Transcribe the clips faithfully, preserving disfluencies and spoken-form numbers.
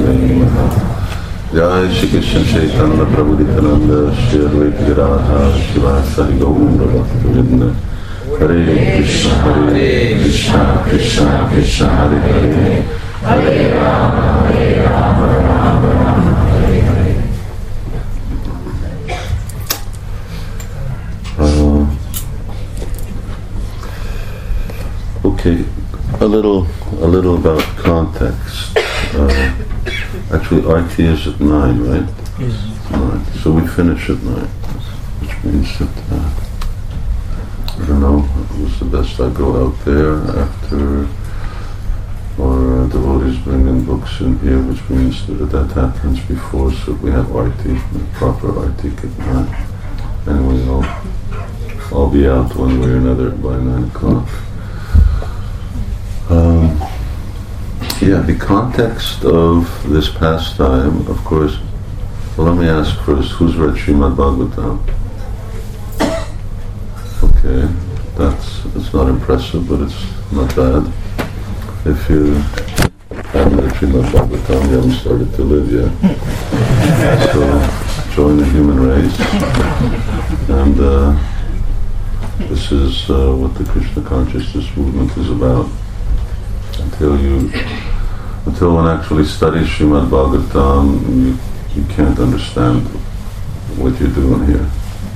Jai Shri Krishna Chaitanya Prabhu Nityananda Shri Advaita Gadadhara Shivasari Gaura Bhaktivinoda Hare Krishna Hare Krishna Krishna Krishna Hare Hare Hare Rama Hare Rama Rama Rama Hare Hare. Uh, okay, a little, a little about context. Uh, actually, R T is at nine, right? Yes. Nine. So we finish at nine, which means that uh, I don't know. It was the best I go out there after, or uh, devotees bring in books in here, which means that that happens before, so we have R T, proper R T at nine. Anyway, I'll, I'll be out one way or another by nine o'clock. Um, yeah, the context of this pastime, of course, well, let me ask first, who's read Srimad Bhagavatam? Okay, that's, that's not impressive, but it's not bad. If you haven't read Srimad Bhagavatam, you haven't started to live yet. So, join the human race. And uh, this is uh, what the Krishna consciousness movement is about. Until you, until one actually studies Srimad Bhagavatam, you, you can't understand what you're doing here.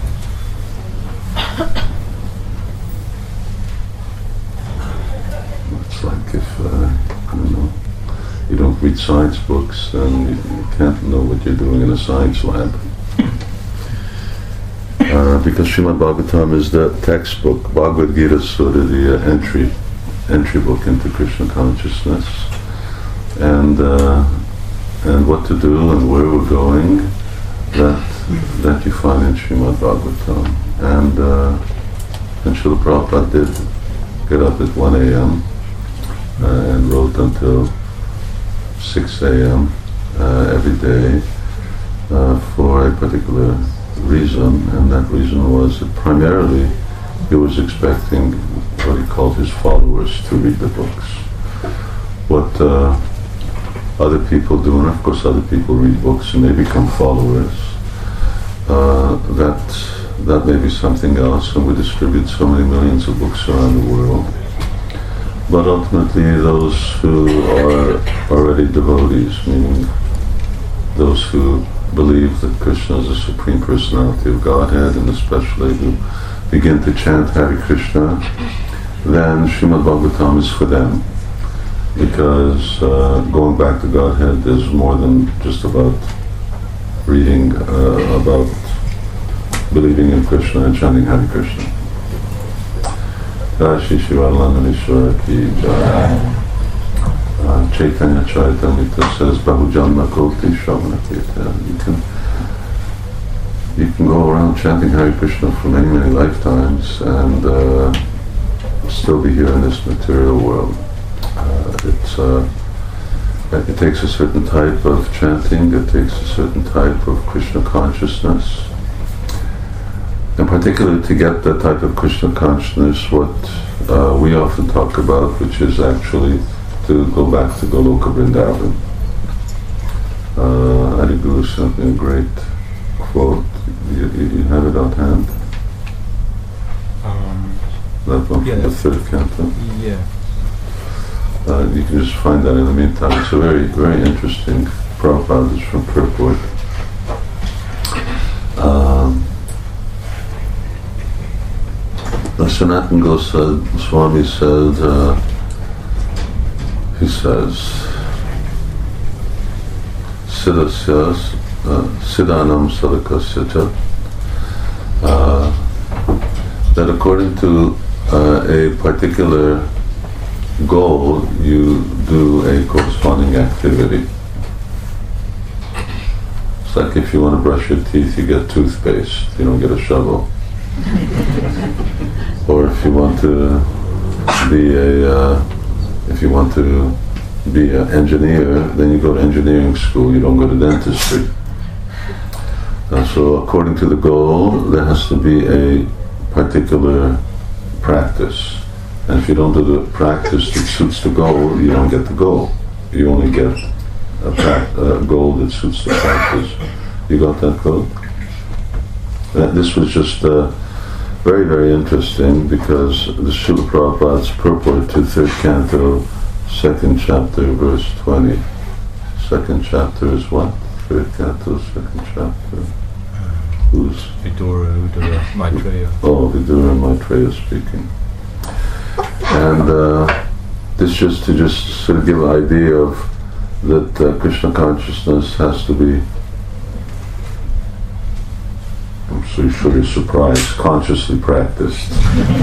It's like if, uh, I don't know, you don't read science books, then you, you can't know what you're doing in a science lab. Uh, because Srimad Bhagavatam is the textbook, Bhagavad Gita is sort of the uh, entry entry book into Krishna consciousness, and uh, and what to do and where we're going, that that you find in Srimad Bhagavatam. And uh, and Srila Prabhupada did get up at one a.m. Uh, and wrote until six a.m. Uh, every day uh, for a particular reason, and that reason was that primarily he was expecting what he called his followers to read the books. What uh, other people do, and of course other people read books and they become followers, uh, that that may be something else, and we distribute so many millions of books around the world. But ultimately those who are already devotees, meaning those who believe that Krishna is the Supreme Personality of Godhead, and especially who begin to chant Hare Krishna, then Srimad Bhagavatam is for them. Because uh, going back to Godhead is more than just about reading uh, about believing in Krishna and chanting Hare Krishna. Jai Shri Shivalanandeshwara ki Jai. Uh, Chaitanya Charitamrita says, Bahujanma Koti Shravana Kirtan. You can You can go around chanting Hare Krishna for many, many lifetimes and uh, still be here in this material world. Uh, it's, uh, it takes a certain type of chanting, it takes a certain type of Krishna consciousness. And particularly to get that type of Krishna consciousness, what uh, we often talk about, which is actually to go back to Goloka Vrindavan. Uh, Adi Guru sent me a great quote. You, you have it on hand? Um, that one yeah, from the third canto? Yeah. Uh, you can just find that in the meantime. It's a very, very interesting. Prabhupada is from Purport. Um, Sanatana Goswami said, uh, he says, Siddhasya Siddhanam Sadakasya cha, uh, that according to uh, a particular goal, you do a corresponding activity. It's like if you want to brush your teeth, you get toothpaste, you don't get a shovel. Or if you want to be a, uh, if you want to be an engineer, then you go to engineering school, you don't go to dentistry. Uh, so according to the goal, there has to be a particular practice. And if you don't do the practice that suits the goal, you don't get the goal. You only get a, pra- a goal that suits the practice. You got that quote? Uh, this was just uh, very, very interesting because the Srila Prabhupada's purport to third canto, second chapter, verse twenty. Second chapter is what? Third canto, second chapter. Who's? Vidura, Vidura, Maitreya. Oh, Vidura Maitreya speaking. And uh, this just to just sort of give an idea of that uh, Krishna consciousness has to be, I'm so sure you're surprised, consciously practiced.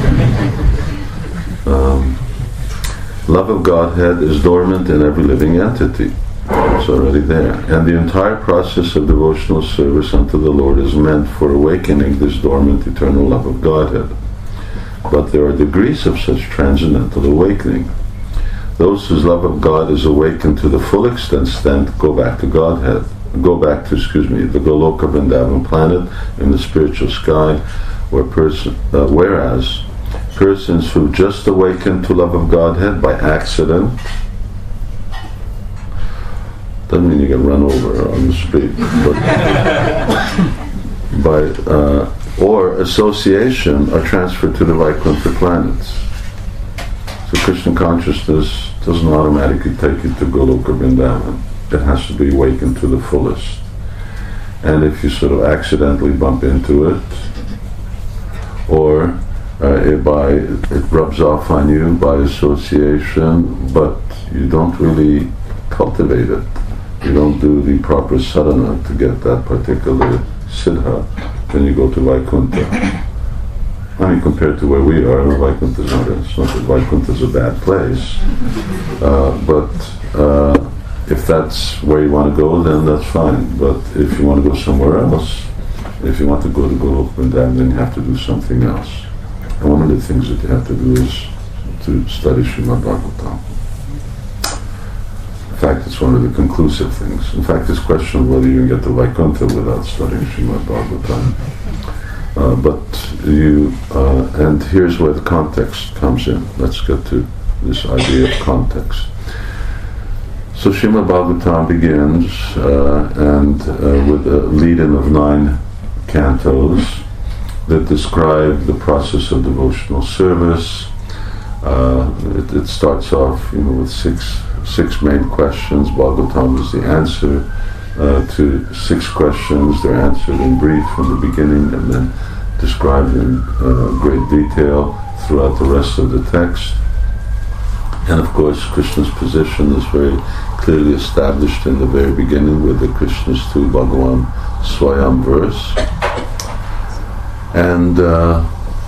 um, love of Godhead is dormant in every living entity. It's already there. And the entire process of devotional service unto the Lord is meant for awakening this dormant eternal love of Godhead. But there are degrees of such transcendental awakening. Those whose love of God is awakened to the full extent go back to Godhead, go back to, excuse me, the Goloka Vrindavan planet in the spiritual sky, where person, uh, whereas persons who just awaken to love of Godhead by accident, doesn't mean you get run over on the street, but by uh, or association are transferred to the Vaikuntha planets. So Krishna consciousness doesn't automatically take you to Goloka Vrindavan. It has to be awakened to the fullest. And if you sort of accidentally bump into it, or uh, it, by, it rubs off on you by association, but you don't really cultivate it, you don't do the proper sadhana to get that particular siddha, then you go to Vaikuntha. I mean, compared to where we are, Vaikuntha is not, it's not that Vaikuntha is a bad place, uh, but uh, if that's where you want to go, then that's fine. But if you want to go somewhere else, if you want to go to Goloka Vrindavan, then you have to do something else. And one of the things that you have to do is to study Srimad Bhagavatam. In fact, it's one of the conclusive things. In fact, it's questionable whether you can get to Vaikuntha without studying Srimad Bhagavatam. Uh, but you, uh, and here's where the context comes in. Let's get to this idea of context. So Srimad Bhagavatam begins uh, and uh, with a lead-in of nine cantos that describe the process of devotional service. Uh, it, it starts off, you know, with six six main questions. Bhagavatam is the answer uh, to six questions. They're answered in brief from the beginning and then described in uh, great detail throughout the rest of the text. And of course, Krishna's position is very clearly established in the very beginning with the Krishna's tu Bhagavan Swayam verse. And uh,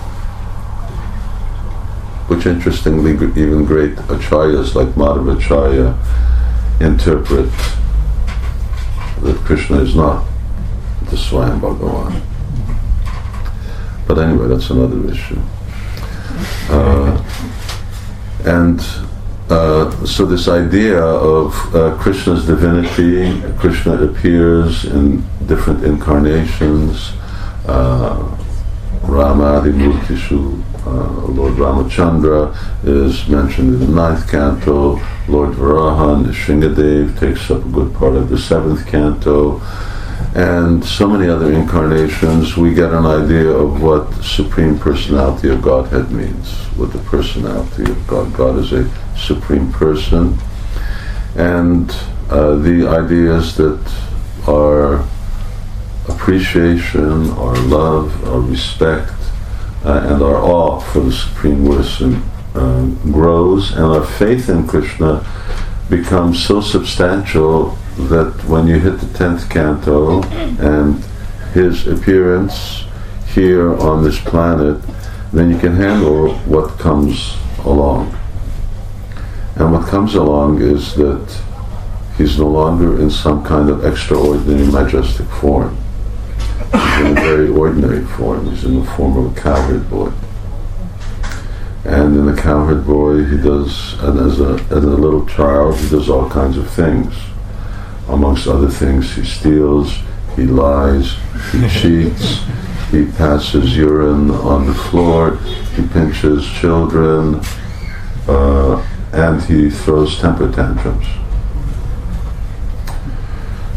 which interestingly, even great acharyas like Madhavacharya interpret that Krishna is not the Swayam Bhagavan. But anyway, that's another issue. Uh, and uh, so this idea of uh, Krishna's divinity, Krishna appears in different incarnations. Uh, Rama Adimurtishu, uh, Lord Ramachandra is mentioned in the ninth canto. Lord Varahan, Shringadev, takes up a good part of the seventh canto. And so many other incarnations, we get an idea of what Supreme Personality of Godhead means, what the personality of God. God is a Supreme Person. And uh, the ideas that are appreciation, our love, our respect, uh, and our awe for the Supreme Person uh, grows, and our faith in Krishna becomes so substantial that when you hit the tenth canto and his appearance here on this planet, then you can handle what comes along. And what comes along is that he's no longer in some kind of extraordinary, majestic form. He's in a very ordinary form. He's in the form of a cowherd boy. And in the cowherd boy, he does, and as a, as a little child, he does all kinds of things. Amongst other things, he steals, he lies, he cheats, he passes urine on the floor, he pinches children, uh, and he throws temper tantrums.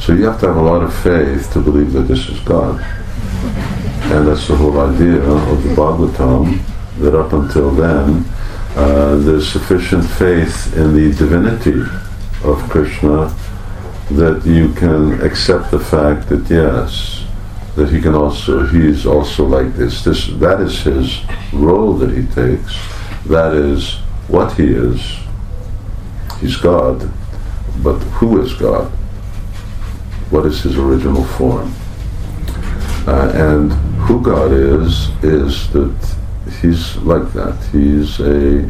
So you have to have a lot of faith to believe that this is God. And that's the whole idea of the Bhagavatam, that up until then, uh, there's sufficient faith in the divinity of Krishna that you can accept the fact that yes, that he can also, he's also like this. This, that is his role that he takes. That is what he is. He's God. But who is God? What is his original form? Uh, and who God is, is that he's like that. He's a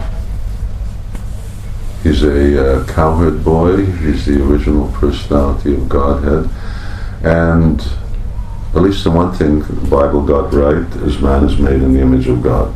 he's a uh, cowherd boy. He's the original personality of Godhead. And at least the one thing the Bible got right is man is made in the image of God.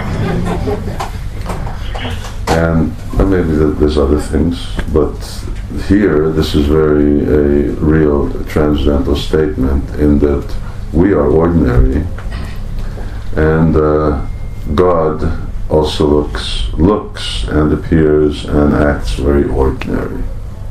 And uh, maybe there's other things, but here this is very a real transcendental statement in that we are ordinary, and uh, God also looks looks and appears and acts very ordinary.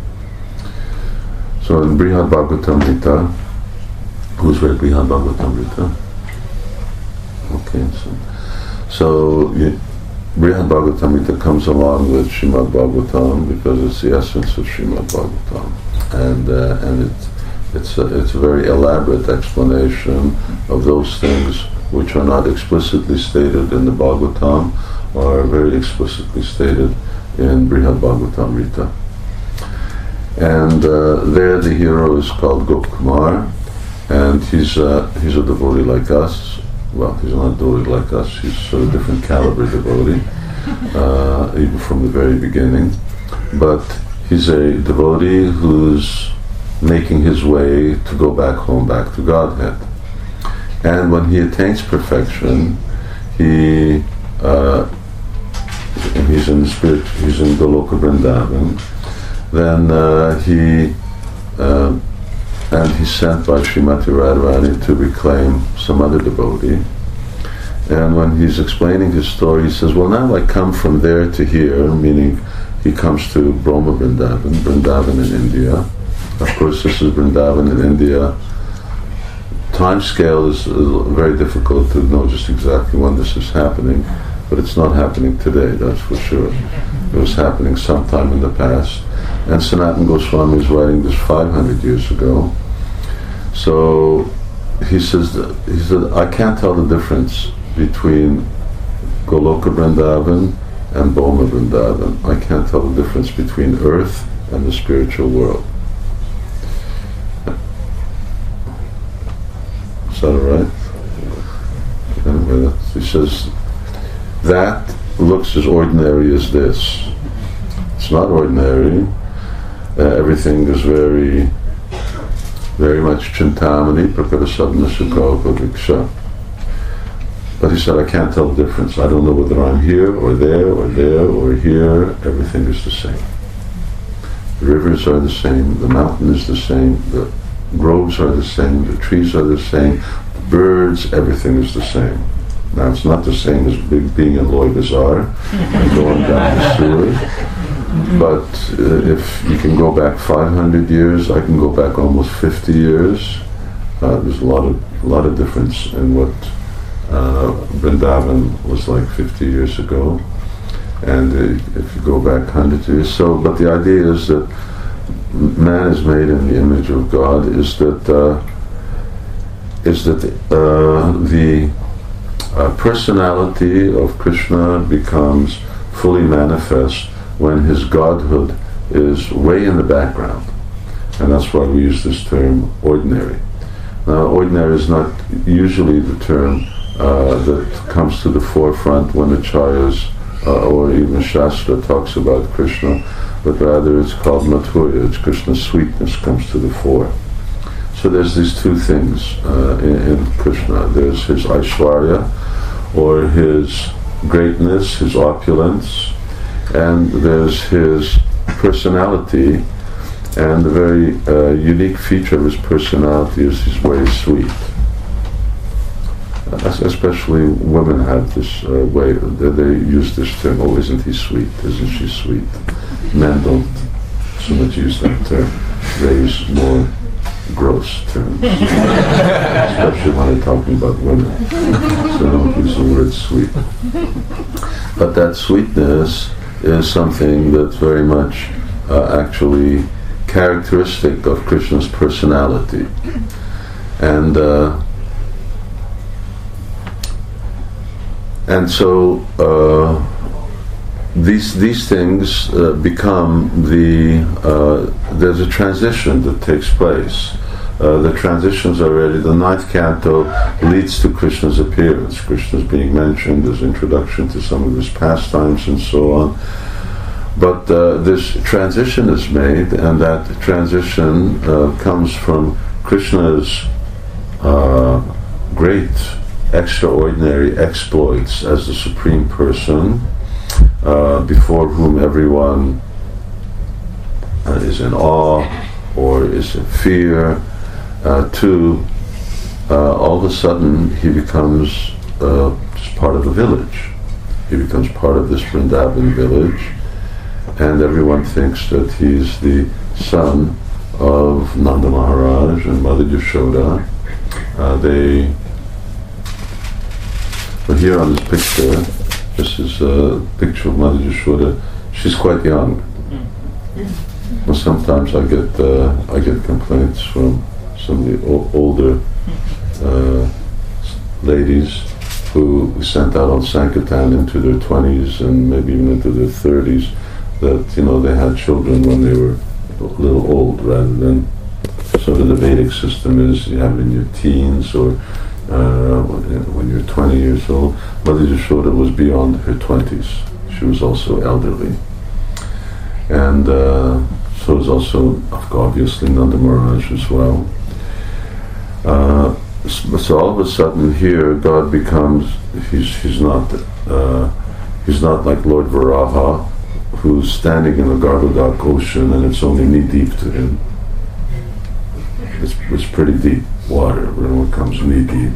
So in Brihad Bhagavatamrita, who's read Brihad Bhagavatamrita? Okay, so so you, Brihad Bhagavatamrita comes along with Srimad Bhagavatam because it's the essence of Srimad Bhagavatam, and uh, and it, it's a, it's a very elaborate explanation of those things which are not explicitly stated in the Bhagavatam, are very explicitly stated in Brihad Bhagavatamrita. And uh, there the hero is called Gopkumar, and he's uh, he's a devotee like us. Well, he's not a devotee like us, he's a different caliber devotee, uh, even from the very beginning. But he's a devotee who's making his way to go back home, back to Godhead. And when he attains perfection, he uh, he's in the spirit, he's in Goloka Vrindavan, then uh, he uh, and he's sent by Srimati Radharani to reclaim some other devotee. And when he's explaining his story, he says, well, now I come from there to here, meaning he comes to Brahma Vrindavan, Vrindavan in India. Of course, this is Vrindavan in India. Time scale is uh, very difficult to know just exactly when this is happening, but it's not happening today, that's for sure. It was happening sometime in the past. And Sanatana Goswami is writing this five hundred years ago. So he says, that, he said, I can't tell the difference between Goloka Vrindavan and Boma Vrindavan. I can't tell the difference between earth and the spiritual world. Is that all right? Anyway, he says, that looks as ordinary as this. It's not ordinary. Uh, everything is very, very much Chintamani, Prakarasadna Sukha Upaviksha. But he said, I can't tell the difference. I don't know whether I'm here or there or there or here. Everything is the same. The rivers are the same. The mountain is the same. The groves are the same. The trees are the same. The birds, everything is the same. Now, it's not the same as being in Loy Bazaar and going down the sewer. But uh, if you can go back five hundred years, I can go back almost fifty years. Uh, there's a lot of a lot of difference in what uh, Vrindavan was like fifty years ago, and uh, if you go back one hundred years. So, but the idea is that man is made in the image of God. Is that uh, is that uh, the uh, personality of Krishna becomes fully manifest when his godhood is way in the background. And that's why we use this term ordinary. Now, ordinary is not usually the term uh, that comes to the forefront when acharyas uh, or even Shastra talks about Krishna, but rather it's called Madhurya, it's Krishna's sweetness comes to the fore. So there's these two things uh, in, in Krishna. There's his Aishwarya, or his greatness, his opulence, and there's his personality, and the very uh, unique feature of his personality is he's very sweet. Uh, especially women have this uh, way, they, they use this term, oh, isn't he sweet, isn't she sweet? Men don't so much use that term. They use more gross terms, especially when they're talking about women. So don't use the word sweet. But that sweetness is something that's very much uh, actually characteristic of Krishna's personality. And uh, and so uh, these these things uh, become the uh, there's a transition that takes place. Uh, the transitions already. The ninth canto leads to Krishna's appearance. Krishna's being mentioned, his introduction to some of his pastimes and so on. But uh, this transition is made, and that transition uh, comes from Krishna's uh, great, extraordinary exploits as the Supreme Person, uh, before whom everyone uh, is in awe or is in fear, uh, to uh, all of a sudden he becomes uh, just part of the village. He becomes part of this Vrindavan village, and everyone thinks that he's the son of Nanda Maharaj and Mother Yashoda. Uh, they, but here on this picture, this is a picture of Mother Yashoda. She's quite young. Well, sometimes I get uh, I get complaints from some of the o- older uh, ladies who we sent out on Sankirtan into their twenties and maybe even into their thirties, that, you know, they had children when they were a little old, rather than sort of the Vedic system is you have it in your teens or uh, when you're twenty years old. Mother Yashoda was beyond her twenties. She was also elderly. And uh, so was also, obviously, Nanda Maharaj as well. Uh, so all of a sudden here, God becomes, he's, he's not uh, he's not like Lord Varaha, who's standing in the Garbhodak ocean and it's only knee deep to him. It's, it's pretty deep water when it comes knee deep.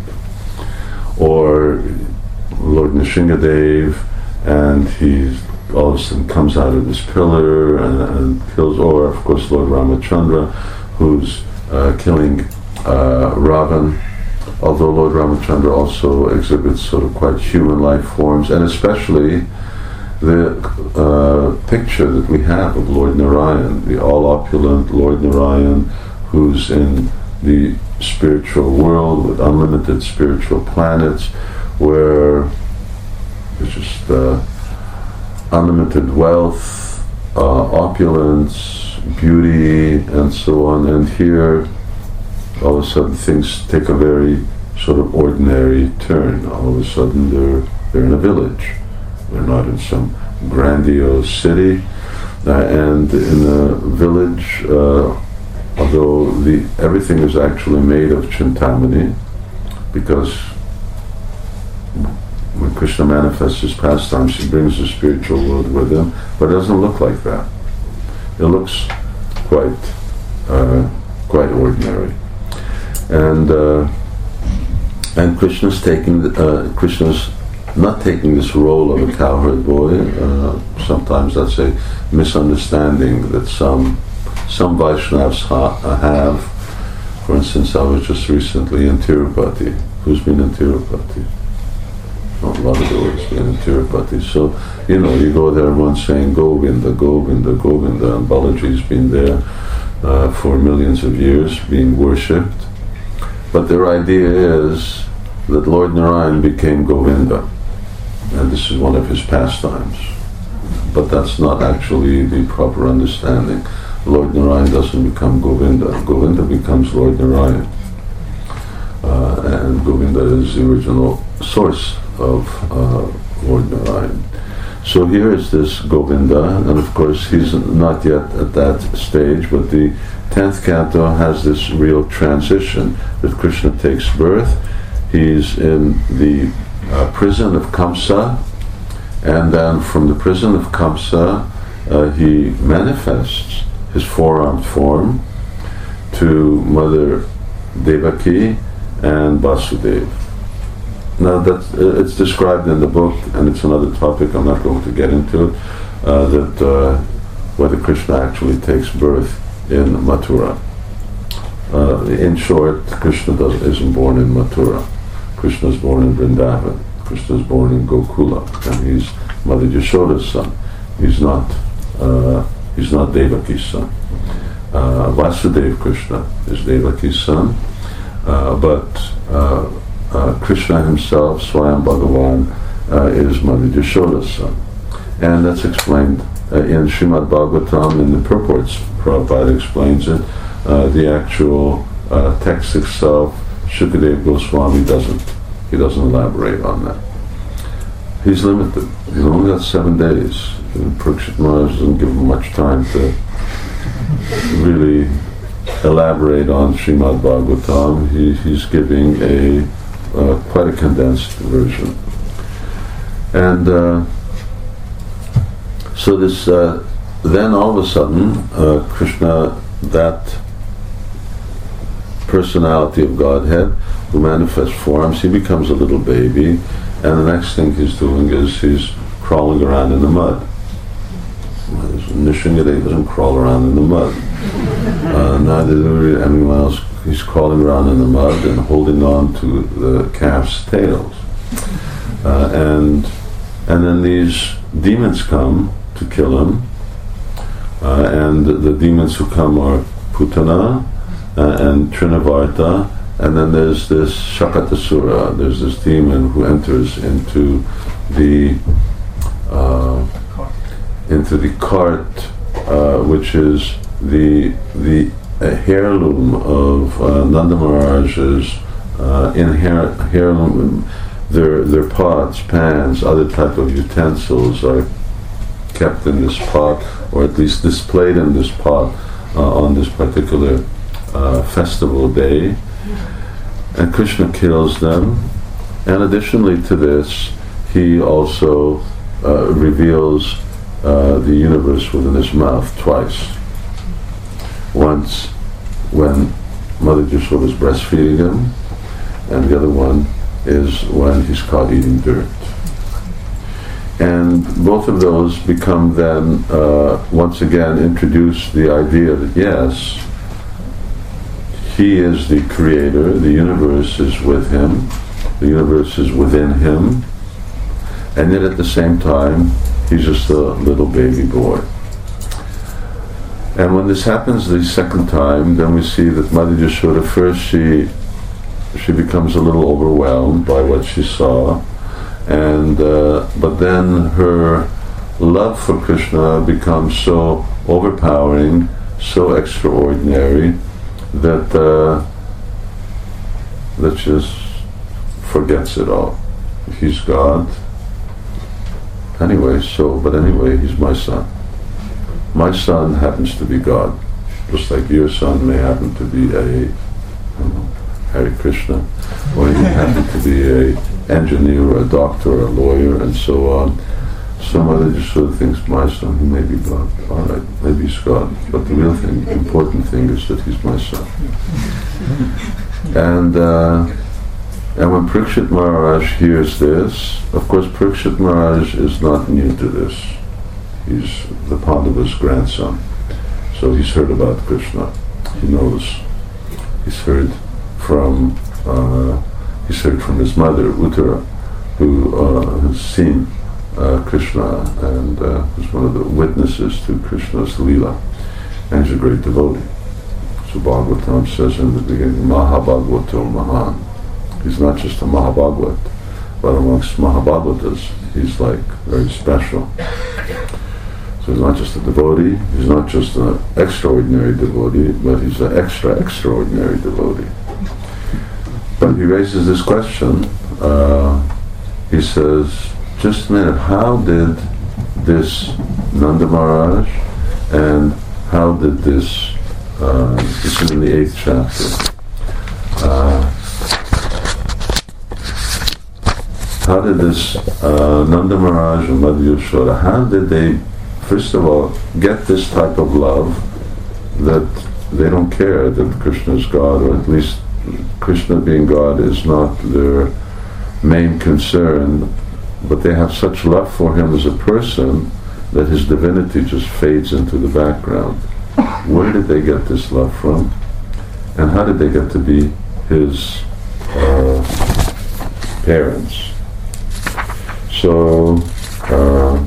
Or Lord Nrsingadev, and he's all of a sudden comes out of this pillar and, and kills, or of course Lord Ramachandra, who's uh, killing uh, Ravan, although Lord Ramachandra also exhibits sort of quite human-like forms, and especially the uh, picture that we have of Lord Narayan, the all-opulent Lord Narayan, who's in the spiritual world with unlimited spiritual planets, where there's just uh, unlimited wealth, uh, opulence, beauty, and so on. And here, all of a sudden, things take a very sort of ordinary turn. All of a sudden, they're they're in a village. They're not in some grandiose city. Uh, and in the village, uh, although the everything is actually made of Chintamani, because when Krishna manifests his pastimes, he brings the spiritual world with him, but it doesn't look like that. It looks quite, uh, quite ordinary. And uh, and Krishna's taking, the, uh, Krishna's not taking this role of a cowherd boy. Uh, sometimes that's a misunderstanding that some some Vaishnavas ha- have. For instance, I was just recently in Tirupati. Who's been in Tirupati? Not a lot of those been in Tirupati. So, you know, you go there, everyone's saying Govinda, Govinda, Govinda, and Balaji's been there uh, for millions of years, being worshipped. But their idea is that Lord Narayan became Govinda, and this is one of his pastimes. But that's not actually the proper understanding. Lord Narayan doesn't become Govinda. Govinda becomes Lord Narayan. Uh, and Govinda is the original source of uh, Lord Narayan. So here is this Govinda, and of course he's not yet at that stage, but the tenth canto has this real transition that Krishna takes birth. He's in the uh, prison of Kamsa, and then from the prison of Kamsa uh, he manifests his four-armed form to Mother Devaki and Vasudeva. Now that's, uh, it's described in the book, and it's another topic, I'm not going to get into it, uh, that uh, whether Krishna actually takes birth in Mathura. uh, in short, Krishna does, isn't born in Mathura. Krishna is born in Vrindavan. Krishna is born in Gokula, and he's Mother Yashoda's son. He's not. Uh, he's not Devaki's son. Uh, Vasudeva Krishna is Devaki's son, uh, but uh, uh, Krishna himself, Swayam Bhagavan, uh, is Mother Yashoda's son, and that's explained uh, in Srimad Bhagavatam in the purports. Prabhupada explains it. Uh, the actual uh, text itself, Shukadeva Goswami doesn't. He doesn't elaborate on that. He's limited. He's only got seven days. And Parikshit Maharaj doesn't give him much time to really elaborate on Srimad Bhagavatam. He, he's giving a uh, quite a condensed version. And uh, so this, uh, then all of a sudden, uh, Krishna, that personality of Godhead, who manifests forms, he becomes a little baby, and the next thing he's doing is he's crawling around in the mud. Nishingadeva doesn't crawl around in the mud. Uh, neither do anyone else. He's crawling around in the mud and holding on to the calf's tails. Uh, and and then these demons come to kill him. Uh, and the, the demons who come are Putana uh, and Trinavarta. And then there's this Shakatasura. There's this demon who enters into the uh, into the cart, uh, which is the the uh, heirloom of uh, Nanda Maharaj's uh, inherent heirloom. Their their pots, pans, other type of utensils are kept in this pot, or at least displayed in this pot uh, on this particular uh, festival day. And Krishna kills them. And additionally to this, he also uh, reveals uh, the universe within his mouth twice. Once when Mother Yashoda is breastfeeding him, and the other one is when he's caught eating dirt. And both of those become then, uh, once again, introduce the idea that yes, he is the creator, the universe is with him, the universe is within him, and yet at the same time, he's just a little baby boy. And when this happens the second time, then we see that Mother Yashoda, first she she becomes a little overwhelmed by what she saw, and uh, but then her love for Krishna becomes so overpowering, so extraordinary, that uh, that just forgets it all. He's God. Anyway, so, but anyway, he's my son. My son happens to be God, just like your son may happen to be a, I don't know, Hare Krishna, or he happen to be a engineer or a doctor or a lawyer and so on. Some other just sort of thinks, my son, he may be God. All right, maybe he's God. But the real thing, the important thing is that he's my son. And uh, and when Parikshit Maharaj hears this, of course Parikshit Maharaj is not new to this. He's the Pandava's grandson. So he's heard about Krishna. He knows. He's heard from uh, he's heard from his mother, Uttara, who uh, has seen Uh, Krishna and uh, is one of the witnesses to Krishna's Leela, and he's a great devotee. So Bhagavatam says in the beginning, Mahabhagavato Mahan. He's not just a Mahabhagavat, but amongst Mahabhagavatas, he's like very special. So he's not just a devotee, he's not just an extraordinary devotee, but he's an extra extraordinary devotee. But he raises this question, uh, he says, just a minute, how did this Nanda Maharaj and how did this, uh, this is in the eighth chapter, uh, how did this uh, Nanda Maharaj and Mother Yashoda, how did they, first of all, get this type of love that they don't care that Krishna is God, or at least Krishna being God is not their main concern, but they have such love for him as a person that his divinity just fades into the background. Where did they get this love from? And how did they get to be his uh, parents? So, uh,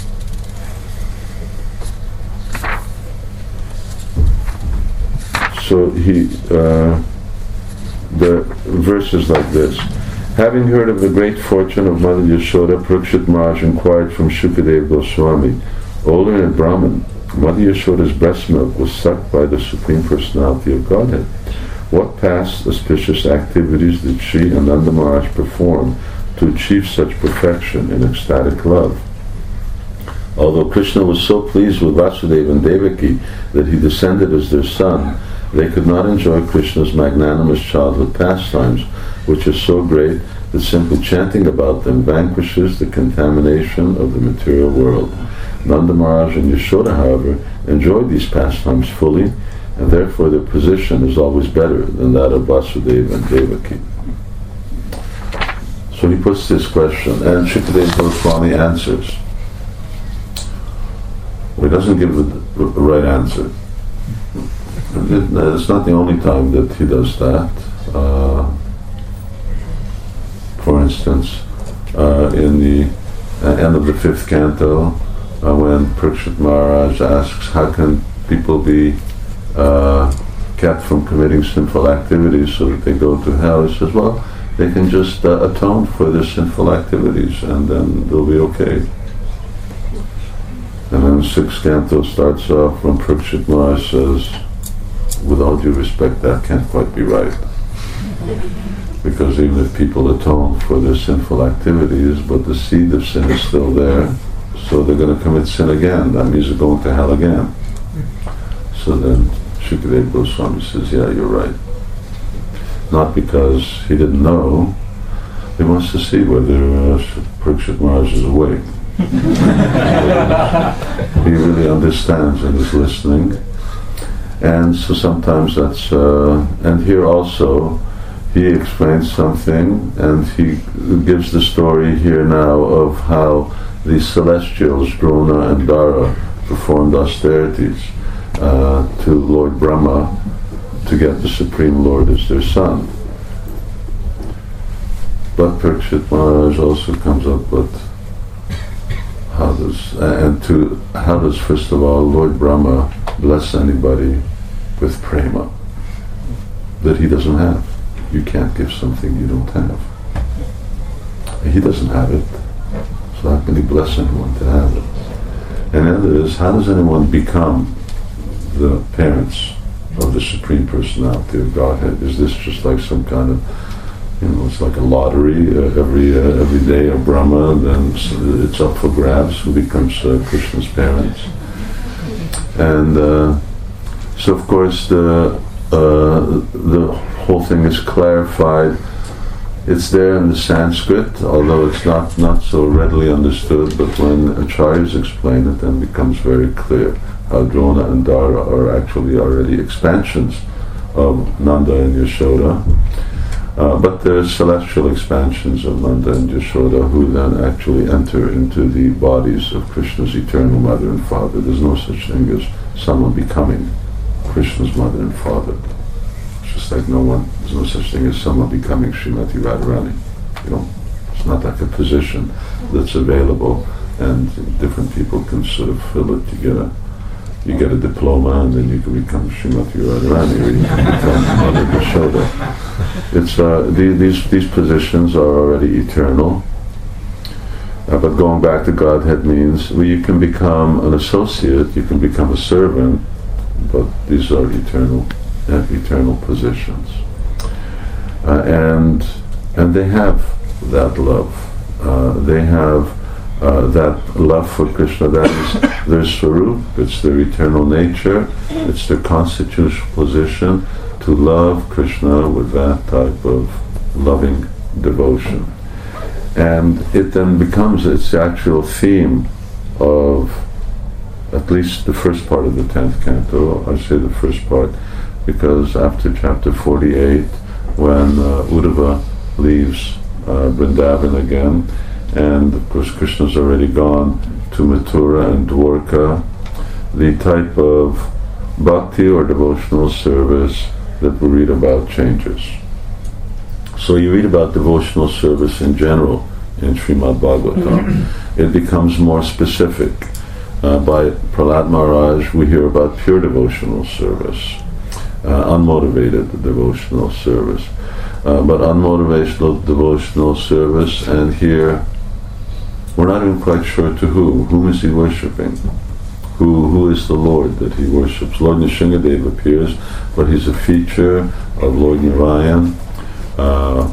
so he, uh, the verses like this. Having heard of the great fortune of Mother Yashoda, Parikshit Maharaj inquired from Shukadev Goswami, O learned Brahman, Mother Yashoda's breast milk was sucked by the Supreme Personality of Godhead. What past auspicious activities did Sri Ananda Maharaj perform to achieve such perfection in ecstatic love? Although Krishna was so pleased with Vasudeva and Devaki that he descended as their son, they could not enjoy Krishna's magnanimous childhood pastimes, which is so great that simply chanting about them vanquishes the contamination of the material world. Nanda Maharaj and Yashoda, however, enjoyed these pastimes fully, and therefore their position is always better than that of Vasudeva and Devaki. So he puts this question, and Shukadev Goswami answers. Well, he doesn't give the right answer. It's not the only time that he does that. Uh, for instance, uh, in the uh, end of the fifth canto, uh, when Parikshit Maharaj asks, how can people be uh, kept from committing sinful activities so that they go to hell? He says, well, they can just uh, atone for their sinful activities and then they'll be okay. And then the sixth canto starts off when Parikshit Maharaj says, with all due respect, that can't quite be right. Because even if people atone for their sinful activities, but the seed of sin is still there, so they're going to commit sin again. That means they're going to hell again. So then Shukadev Goswami says, yeah, you're right. Not because he didn't know, he wants to see whether uh, Parikshit Maharaj is awake. He really understands and is listening. And so sometimes that's, uh, and here also, he explains something, and he gives the story here now of how the celestials, Drona and Dara, performed austerities uh, to Lord Brahma to get the Supreme Lord as their son. But Parikshit Maharaj also comes up with how does, and to, how does first of all Lord Brahma bless anybody with prema that he doesn't have? You can't give something you don't have. He doesn't have it, so how can he bless anyone to have it? And the other is, how does anyone become the parents of the Supreme Personality of Godhead? Is this just like some kind of, you know, it's like a lottery, uh, every uh, every day of Brahma, then it's up for grabs who becomes uh, Krishna's parents? And uh, so of course the uh, the whole thing is clarified. It's there in the Sanskrit, although it's not, not so readily understood, but when acharyas explain it, then it becomes very clear how Drona and Dara are actually already expansions of Nanda and Yashoda. Uh, but there's celestial expansions of Nanda and Yashoda who then actually enter into the bodies of Krishna's eternal mother and father. There's no such thing as someone becoming Krishna's mother and father. Just like no one, there's no such thing as someone becoming Srimati Radharani. You know, it's not like a position that's available and different people can sort of fill it. You get a, you get a diploma and then you can become Srimati Radharani, or you can become Mother Yashoda. It's uh, the, these these positions are already eternal. Uh, but going back to Godhead means, well, you can become an associate, you can become a servant, but these are eternal. Uh, eternal positions, uh, and and they have that love. Uh, they have uh, that love for Krishna. That is their swarup. It's their eternal nature. It's their constitutional position to love Krishna with that type of loving devotion, and it then becomes its actual theme of at least the first part of the tenth canto. I say the first part, because after chapter forty-eight, when uh, Uddhava leaves uh, Vrindavan again, and of course Krishna's already gone to Mathura and Dwarka, the type of bhakti or devotional service that we read about changes. So you read about devotional service in general in Srimad Bhagavatam. It becomes more specific. Uh, by Prahlad Maharaj, we hear about pure devotional service, uh, unmotivated devotional service. Uh, but unmotivated devotional service, and here we're not even quite sure to who. Whom is he worshipping? Who who is the Lord that he worships? Lord Nrsingadev appears, but he's a feature of Lord Narayan. Uh,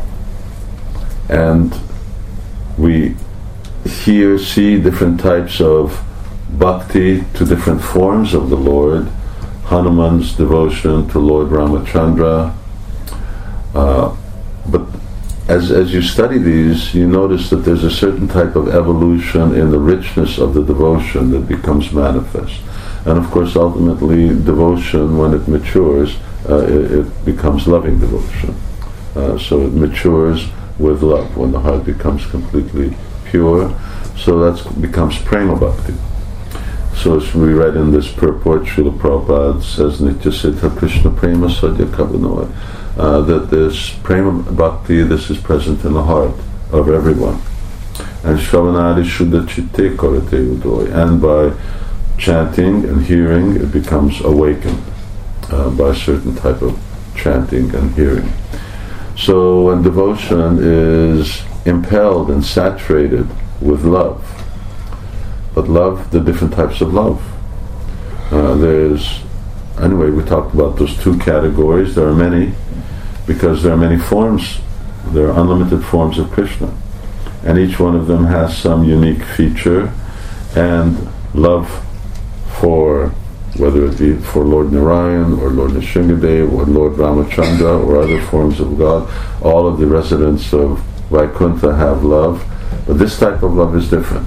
and we here see different types of bhakti to different forms of the Lord. Hanuman's devotion to Lord Ramachandra. Uh, but as as you study these, you notice that there's a certain type of evolution in the richness of the devotion that becomes manifest. And of course, ultimately, devotion, when it matures, uh, it, it becomes loving devotion. Uh, so it matures with love when the heart becomes completely pure. So that becomes prema bhakti. So as we read in this purport, Srila Prabhupada says, Nitya Siddha Krishna Prema Sadhya Kavanoy. Uh, that this prema bhakti, this is present in the heart of everyone. And Shravanadi Shuddha Chitte Karate Udoy. And by chanting and hearing, it becomes awakened uh, by a certain type of chanting and hearing. So when devotion is impelled and saturated with love, but love, the different types of love. Uh, there's, anyway, we talked about those two categories. There are many, because there are many forms, there are unlimited forms of Krishna. And each one of them has some unique feature, and love for, whether it be for Lord Narayan, or Lord Nrsingadev, or Lord Ramachandra, or other forms of God, all of the residents of Vaikuntha have love, but this type of love is different.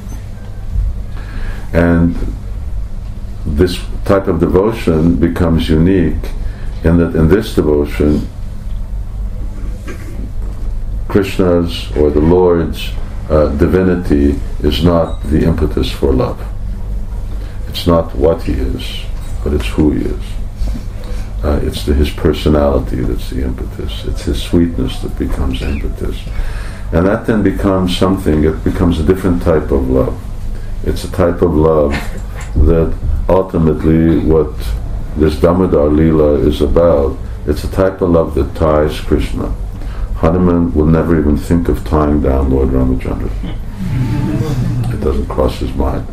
And this type of devotion becomes unique in that in this devotion, Krishna's or the Lord's uh, divinity is not the impetus for love. It's not what he is, but it's who he is. Uh, it's the, his personality that's the impetus. It's his sweetness that becomes impetus. And that then becomes something, it becomes a different type of love. It's a type of love that ultimately what this Damodar Leela is about, it's a type of love that ties Krishna. Hanuman will never even think of tying down Lord Ramachandra. It doesn't cross his mind.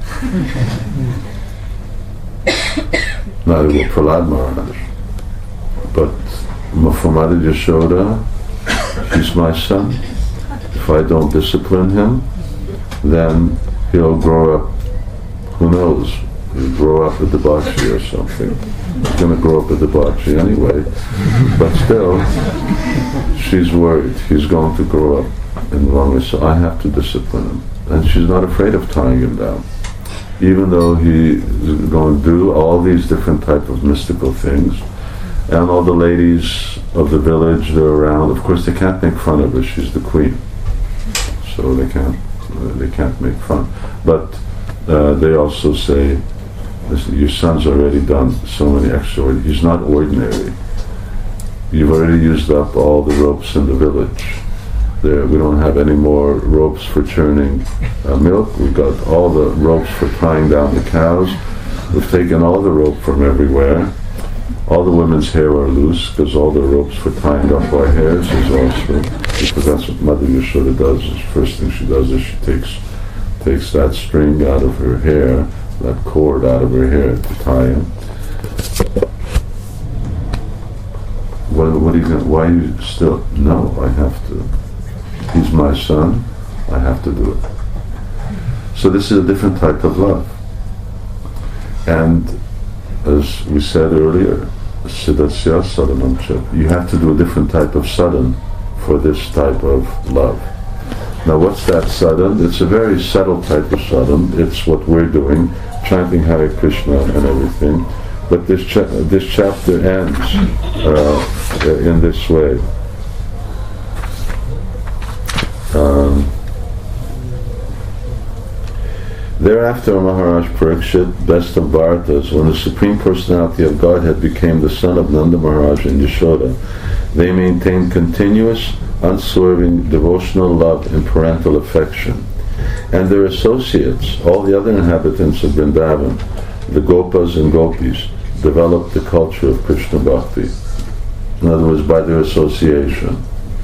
Neither will Prahlad Maharaj. But for Mother Yashoda, he's my son. If I don't discipline him, then he'll grow up, who knows, he'll grow up a debauchee or something. He's going to grow up a debauchee anyway. But still, she's worried. He's going to grow up in the wrong way, so I have to discipline him. And she's not afraid of tying him down. Even though he's going to do all these different type of mystical things, and all the ladies of the village, they're around. Of course, they can't make fun of her. She's the queen, so they can't uh, they can't make fun. But uh, they also say, "Listen, your son's already done so many extraordinary. He's not ordinary. You've already used up all the ropes in the village. There, we don't have any more ropes for churning uh, milk. We've got all the ropes for tying down the cows. We've taken all the rope from everywhere. All the women's hair are loose because all the ropes for tying up our hairs is also, because that's what Mother Yashoda does. The first thing she does is she takes takes that string out of her hair, that cord out of her hair to tie him. What, what are you going? Why are you still? No, I have to. He's my son. I have to do it. So this is a different type of love. And as we said earlier, Siddhasya sadhanam cha. You have to do a different type of sadhan for this type of love. Now what's that sadhan? It's a very subtle type of sadhan. It's what we're doing, chanting Hare Krishna and everything. But this cha- this chapter ends uh, in this way. Um, Thereafter, Maharaj Parikshit, best of Bharatas, when the Supreme Personality of Godhead became the son of Nanda Maharaj and Yashoda, they maintained continuous, unswerving devotional love and parental affection. And their associates, all the other inhabitants of Vrindavan, the Gopas and Gopis, developed the culture of Krishna Bhakti. In other words, by their association.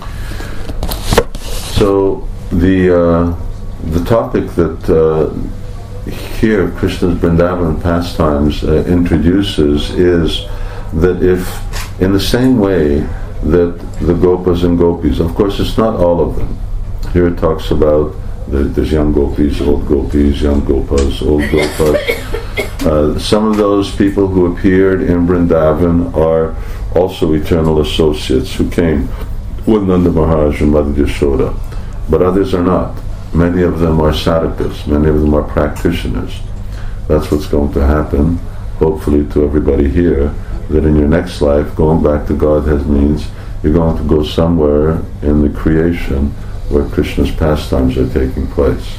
So the uh, the topic that uh, here Krishna's Vrindavan pastimes uh, introduces is that if, in the same way that the Gopas and Gopis, of course it's not all of them. Here it talks about the, there's young Gopis, old Gopis, young Gopas, old Gopas. Uh, some of those people who appeared in Vrindavan are also eternal associates who came with Nanda Maharaj and Mother Yashoda, but others are not. Many of them are sadhakas, many of them are practitioners. That's what's going to happen, hopefully to everybody here, that in your next life, going back to Godhead means you're going to go somewhere in the creation where Krishna's pastimes are taking place.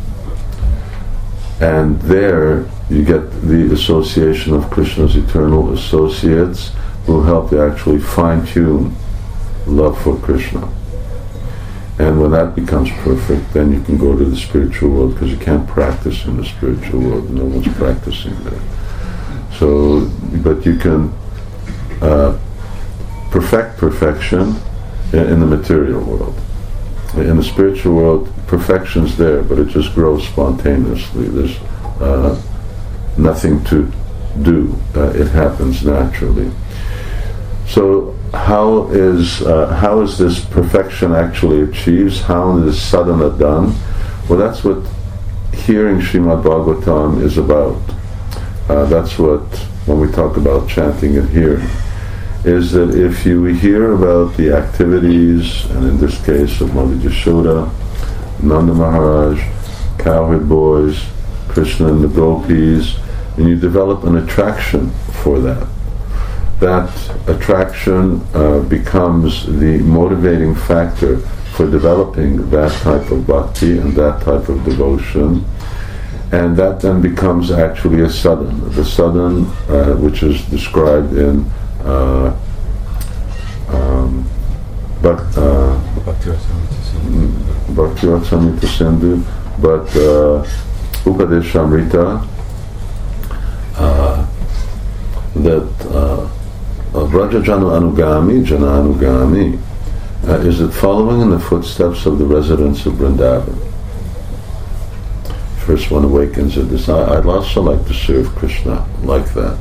And there you get the association of Krishna's eternal associates who help you actually fine-tune love for Krishna. And when that becomes perfect, then you can go to the spiritual world, because you can't practice in the spiritual world. No one's practicing there. So, but you can uh, perfect perfection in, in the material world. In the spiritual world, perfection's there, but it just grows spontaneously. There's uh, nothing to do. Uh, it happens naturally. So how is uh, how is this perfection actually achieved? How is sadhana done? Well, that's what hearing Srimad Bhagavatam is about. Uh, that's what, when we talk about chanting and hearing, is that if you hear about the activities, and in this case of Mother Yashoda, Nanda Maharaj, cowherd boys, Krishna and the gopis, and you develop an attraction for that. That attraction uh, becomes the motivating factor for developing that type of bhakti and that type of devotion, and that then becomes actually a sadhana. The sadhana, uh, which is described in uh, um, Bhakti Samhita Sindhu, but uh, Upadeshamrita, uh, that uh, Vraja Janu Anugami, Jana Anugami, uh, is it following in the footsteps of the residents of Vrindavan. First one awakens a desire. I'd also like to serve Krishna like that.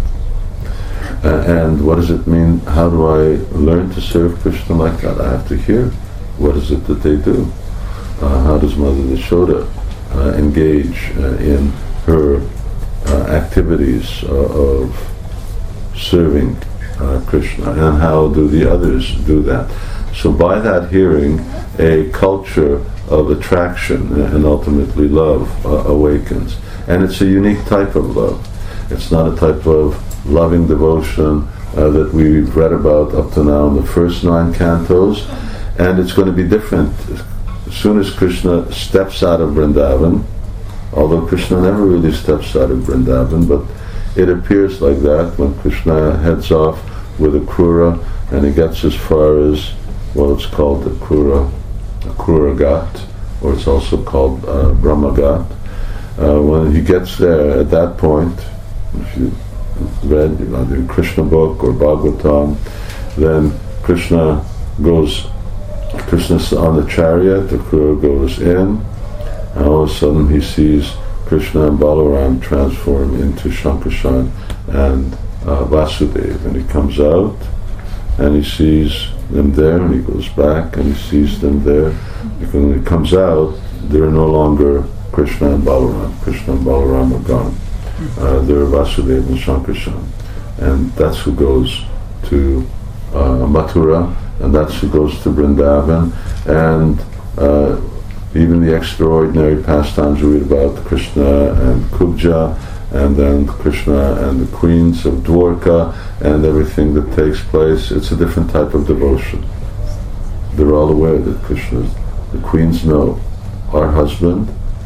Uh, and what does it mean? How do I learn to serve Krishna like that? I have to hear. What is it that they do? Uh, how does Mother Yashoda uh, engage uh, in her uh, activities uh, of serving uh, Krishna, and how do the others do that? So by that hearing, a culture of attraction and ultimately love uh, awakens. And it's a unique type of love. It's not a type of loving devotion uh, that we've read about up to now in the first nine cantos, and it's going to be different as soon as Krishna steps out of Vrindavan, although Krishna never really steps out of Vrindavan, but it appears like that when Krishna heads off with Akrura and he gets as far as, well, it's called the Akrura, Akrura Ghat, or it's also called uh, Brahma Ghat. Uh, when he gets there, at that point, if you read either in Krishna book or Bhagavatam, then Krishna goes, Krishna's on the chariot, Akrura goes in, and all of a sudden he sees Krishna and Balaram transform into Shankarshan and uh, Vasudeva, and he comes out and he sees them there, and he goes back and he sees them there. Because when he comes out, they're no longer Krishna and Balaram. Krishna and Balaram are gone. Uh, they're Vasudeva and Shankarshan, and that's who goes to uh, Mathura, and that's who goes to Vrindavan, and uh, even the extraordinary pastimes we read about Krishna and Kubja, and then Krishna and the queens of Dwarka, and everything that takes place. It's a different type of devotion. They're all aware that Krishna, the queens know, our husband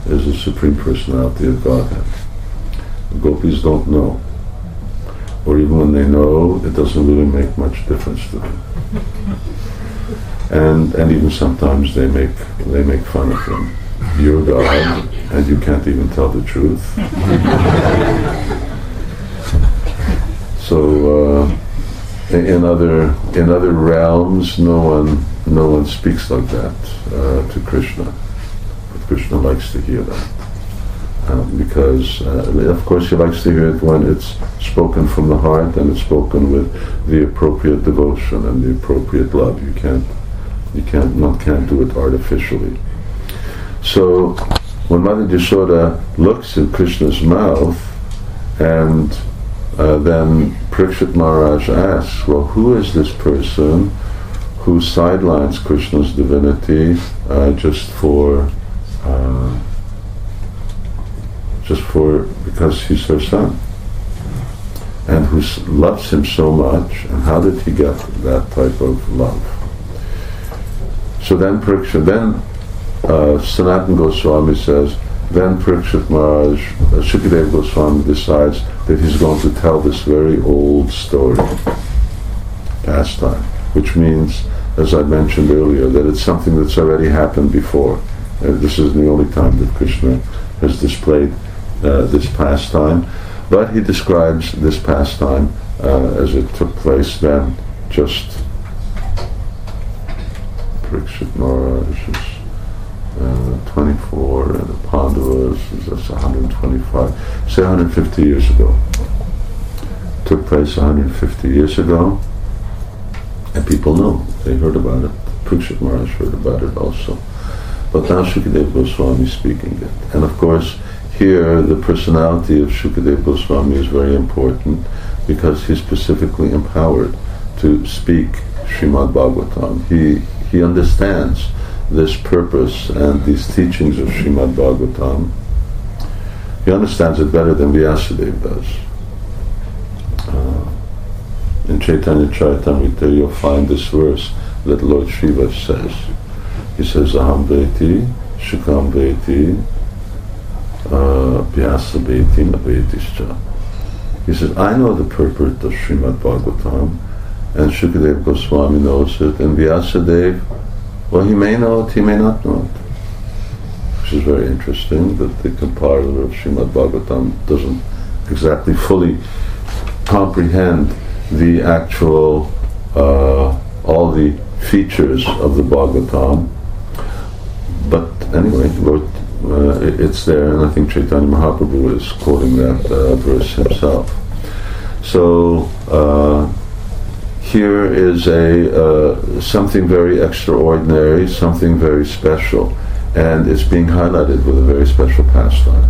is the Supreme Personality of Godhead. The gopis don't know. Or even when they know, it doesn't really make much difference to them. And and even sometimes they make they make fun of them. You're God, and you can't even tell the truth. So uh, in other in other realms, no one no one speaks like that uh, to Krishna. But Krishna likes to hear that. Um, because, uh, of course, he likes to hear it when it's spoken from the heart and it's spoken with the appropriate devotion and the appropriate love. You can't, you can't, one can't do it artificially. So, when Mother Yashoda looks at Krishna's mouth, and uh, then Parikshit Maharaj asks, "Well, who is this person who sidelines Krishna's divinity uh, just for?" Uh, just for, because he's her son, and who s- loves him so much, and how did he get that type of love? So then Parikshit, then uh, Sanatana Goswami says, then Parikshit Maharaj, uh, Shukadeva Goswami decides that he's going to tell this very old story, pastime, which means, as I mentioned earlier, that it's something that's already happened before. Uh, this is the only time that Krishna has displayed Uh, this pastime, but he describes this pastime uh, as it took place then. Just Parikshit Maharaj is uh, twenty-four, and the Pandavas is that's one hundred twenty-five. Say one hundred fifty years ago. It took place one hundred fifty years ago, and people know. They heard about it. Parikshit Maharaj heard about it also. But now Shukadeva Goswami is speaking it, and of course. Here, the personality of Shukadeva Goswami is very important because he's specifically empowered to speak Srimad Bhagavatam. He he understands this purpose and these teachings of Srimad Bhagavatam. He understands it better than Vyasadeva does. Uh, in Chaitanya Charitamrita, you'll find this verse that Lord Shiva says. He says, "Aham veti, Shukam veti, Uh, Vyasa Beti Navetischa." He says, I know the purport of Srimad Bhagavatam, and Shukadeva Goswami knows it, and Vyasadeva, well, he may know it, he may not know it. Which is very interesting, that the compiler of Srimad Bhagavatam doesn't exactly fully comprehend the actual, uh, all the features of the Bhagavatam. But anyway, Lord Uh, it, it's there, and I think Chaitanya Mahaprabhu is quoting that uh, verse himself. So uh, here is a uh, something very extraordinary, something very special, and it's being highlighted with a very special pastime.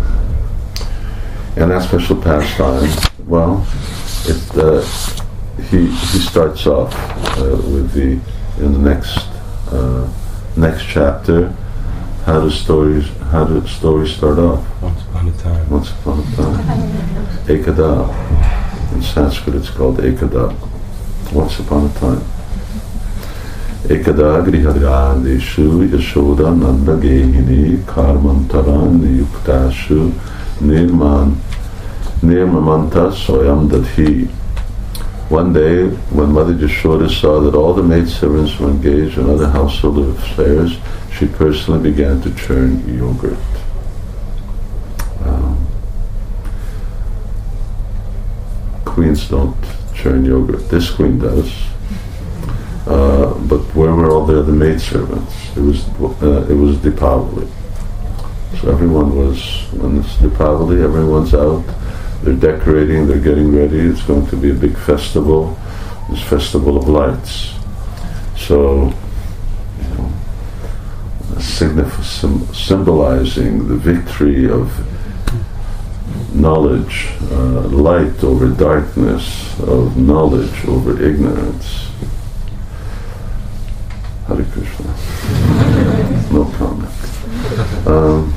And that special pastime, well, it, uh, he he starts off uh, with the in the next uh, next chapter. How do stories? How do stories start off? Once upon a time. Once upon a time. Ekada. In Sanskrit, it's called Ekada. Once upon a time. Ekada grihadradeshu yashoda nanda gehini karmantaran yuktashu nirman nirmamanta soyam dadhi. One day, when Mother Yashoda saw that all the maidservants were engaged in other household affairs, she personally began to churn yogurt. Um, queens don't churn yogurt. This queen does. Uh, but where were all the other maidservants? It was uh, it was Dipavali. So everyone was, when it's Dipavali, everyone's out. They're decorating, they're getting ready. It's going to be a big festival, this festival of lights. So, you know, signif- sim- symbolizing the victory of knowledge, uh, light over darkness, of knowledge over ignorance. Hare Krishna. No comment. Um,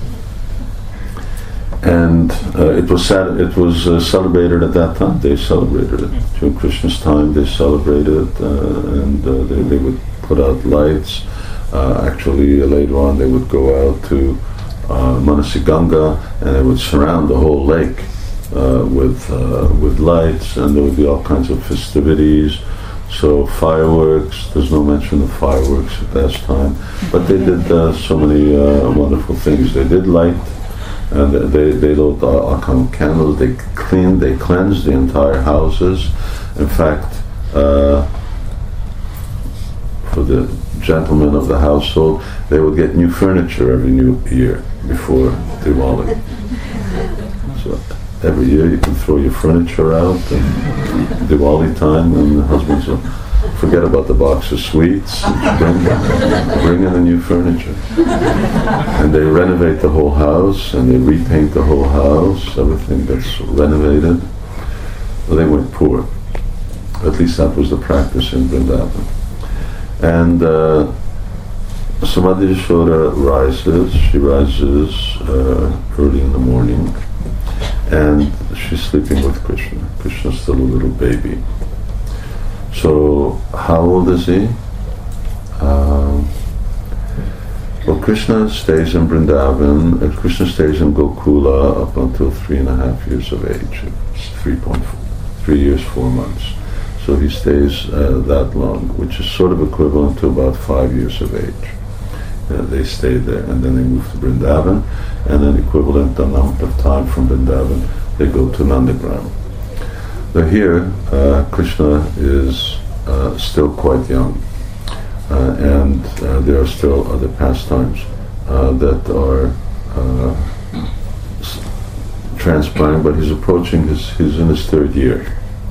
And uh, it was sad, it was uh, celebrated at that time. They celebrated it during Krishna's time. They celebrated, uh, and uh, they, they would put out lights. Uh, actually, uh, later on, they would go out to uh, Manasiganga, and they would surround the whole lake uh, with uh, with lights, and there would be all kinds of festivities. So fireworks, there's no mention of fireworks at that time, but they did uh, so many uh, wonderful things. They did light, and they they lit all kind of candles. They cleaned, they cleansed the entire houses. In fact, uh, for the gentlemen of the household, they would get new furniture every new year before Diwali. So every year you can throw your furniture out, and Diwali time, and the husbands will forget about the box of sweets, and bring, bring in the new furniture. And they renovate the whole house, and they repaint the whole house, everything gets renovated. Well, they weren't poor. At least that was the practice in Vrindavan. And uh, Samadhi Yashoda rises, she rises uh, early in the morning, and she's sleeping with Krishna. Krishna's still a little baby. So, how old is he? Um, well, Krishna stays in Vrindavan, and Krishna stays in Gokula up until three and a half years of age. It's three point four, three years, four months. So he stays uh, that long, which is sort of equivalent to about five years of age. Uh, they stay there, and then they move to Vrindavan, and then equivalent amount of time from Vrindavan, they go to Nandagram. Now here, uh, Krishna is uh, still quite young, uh, and uh, there are still other pastimes uh, that are uh, s- transpiring, but he's approaching his, he's in his third year.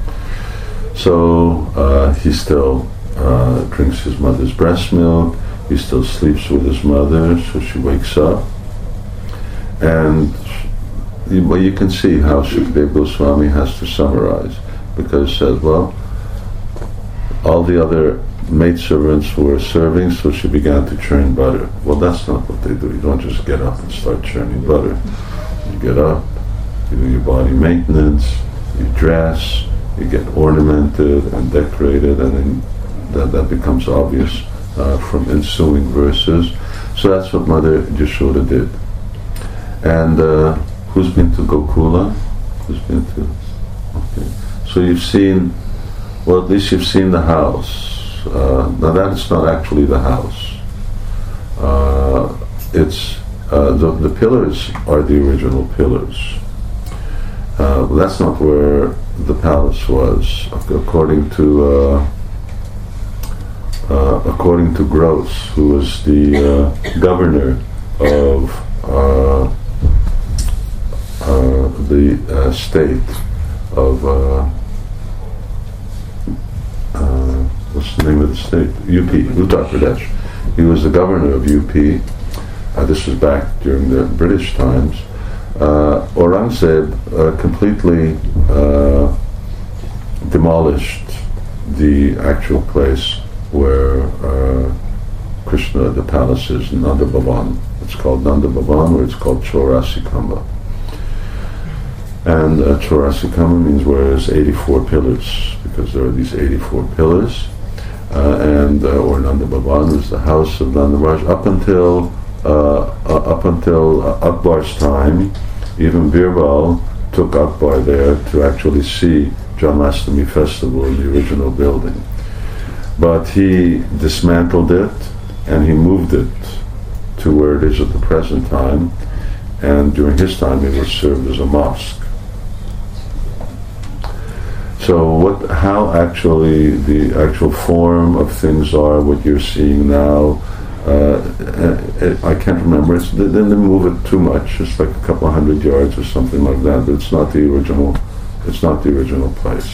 So uh, he still uh, drinks his mother's breast milk, he still sleeps with his mother, so she wakes up. And you, well, you can see how Shukadeva Goswami has to summarize, because he says, well, all the other maidservants were serving, so she began to churn butter. Well, that's not what they do. You don't just get up and start churning butter. You get up, you do your body maintenance, you dress, you get ornamented and decorated, and then that, that becomes obvious uh, from ensuing verses. So that's what Mother Yashoda did. And uh, who's been to Gokula? Who's been to? Okay. So you've seen, well, at least you've seen the house. Uh, now that's not actually the house. Uh, it's uh, the the pillars are the original pillars. Uh, that's not where the palace was, according to uh, uh, according to Gross, who was the uh, governor of uh, uh, the uh, state of uh, uh, what's the name of the state? U P, Uttar Pradesh. He was the governor of U P. Uh, this was back during the British times. Uh, Aurangzeb uh, completely uh, demolished the actual place where uh, Krishna, the palace is, Nanda Bhavan. It's called Nanda Bhavan, or it's called Chaurasikamba. And uh, Chaurasikamba means where there's eighty-four pillars, because there are these eighty-four pillars. Uh, and uh, or Nanda Bhavan is the house of Nanda Maharaj up until Uh, uh, up until uh, Akbar's time. Even Birbal took Akbar there to actually see Janmashtami festival in the original building. But he dismantled it and he moved it to where it is at the present time, and during his time it was served as a mosque. So what, how actually the actual form of things are, what you're seeing now, Uh, I can't remember. It's, they didn't move it too much. It's like a couple of hundred yards or something like that. But it's not the original. It's not the original place.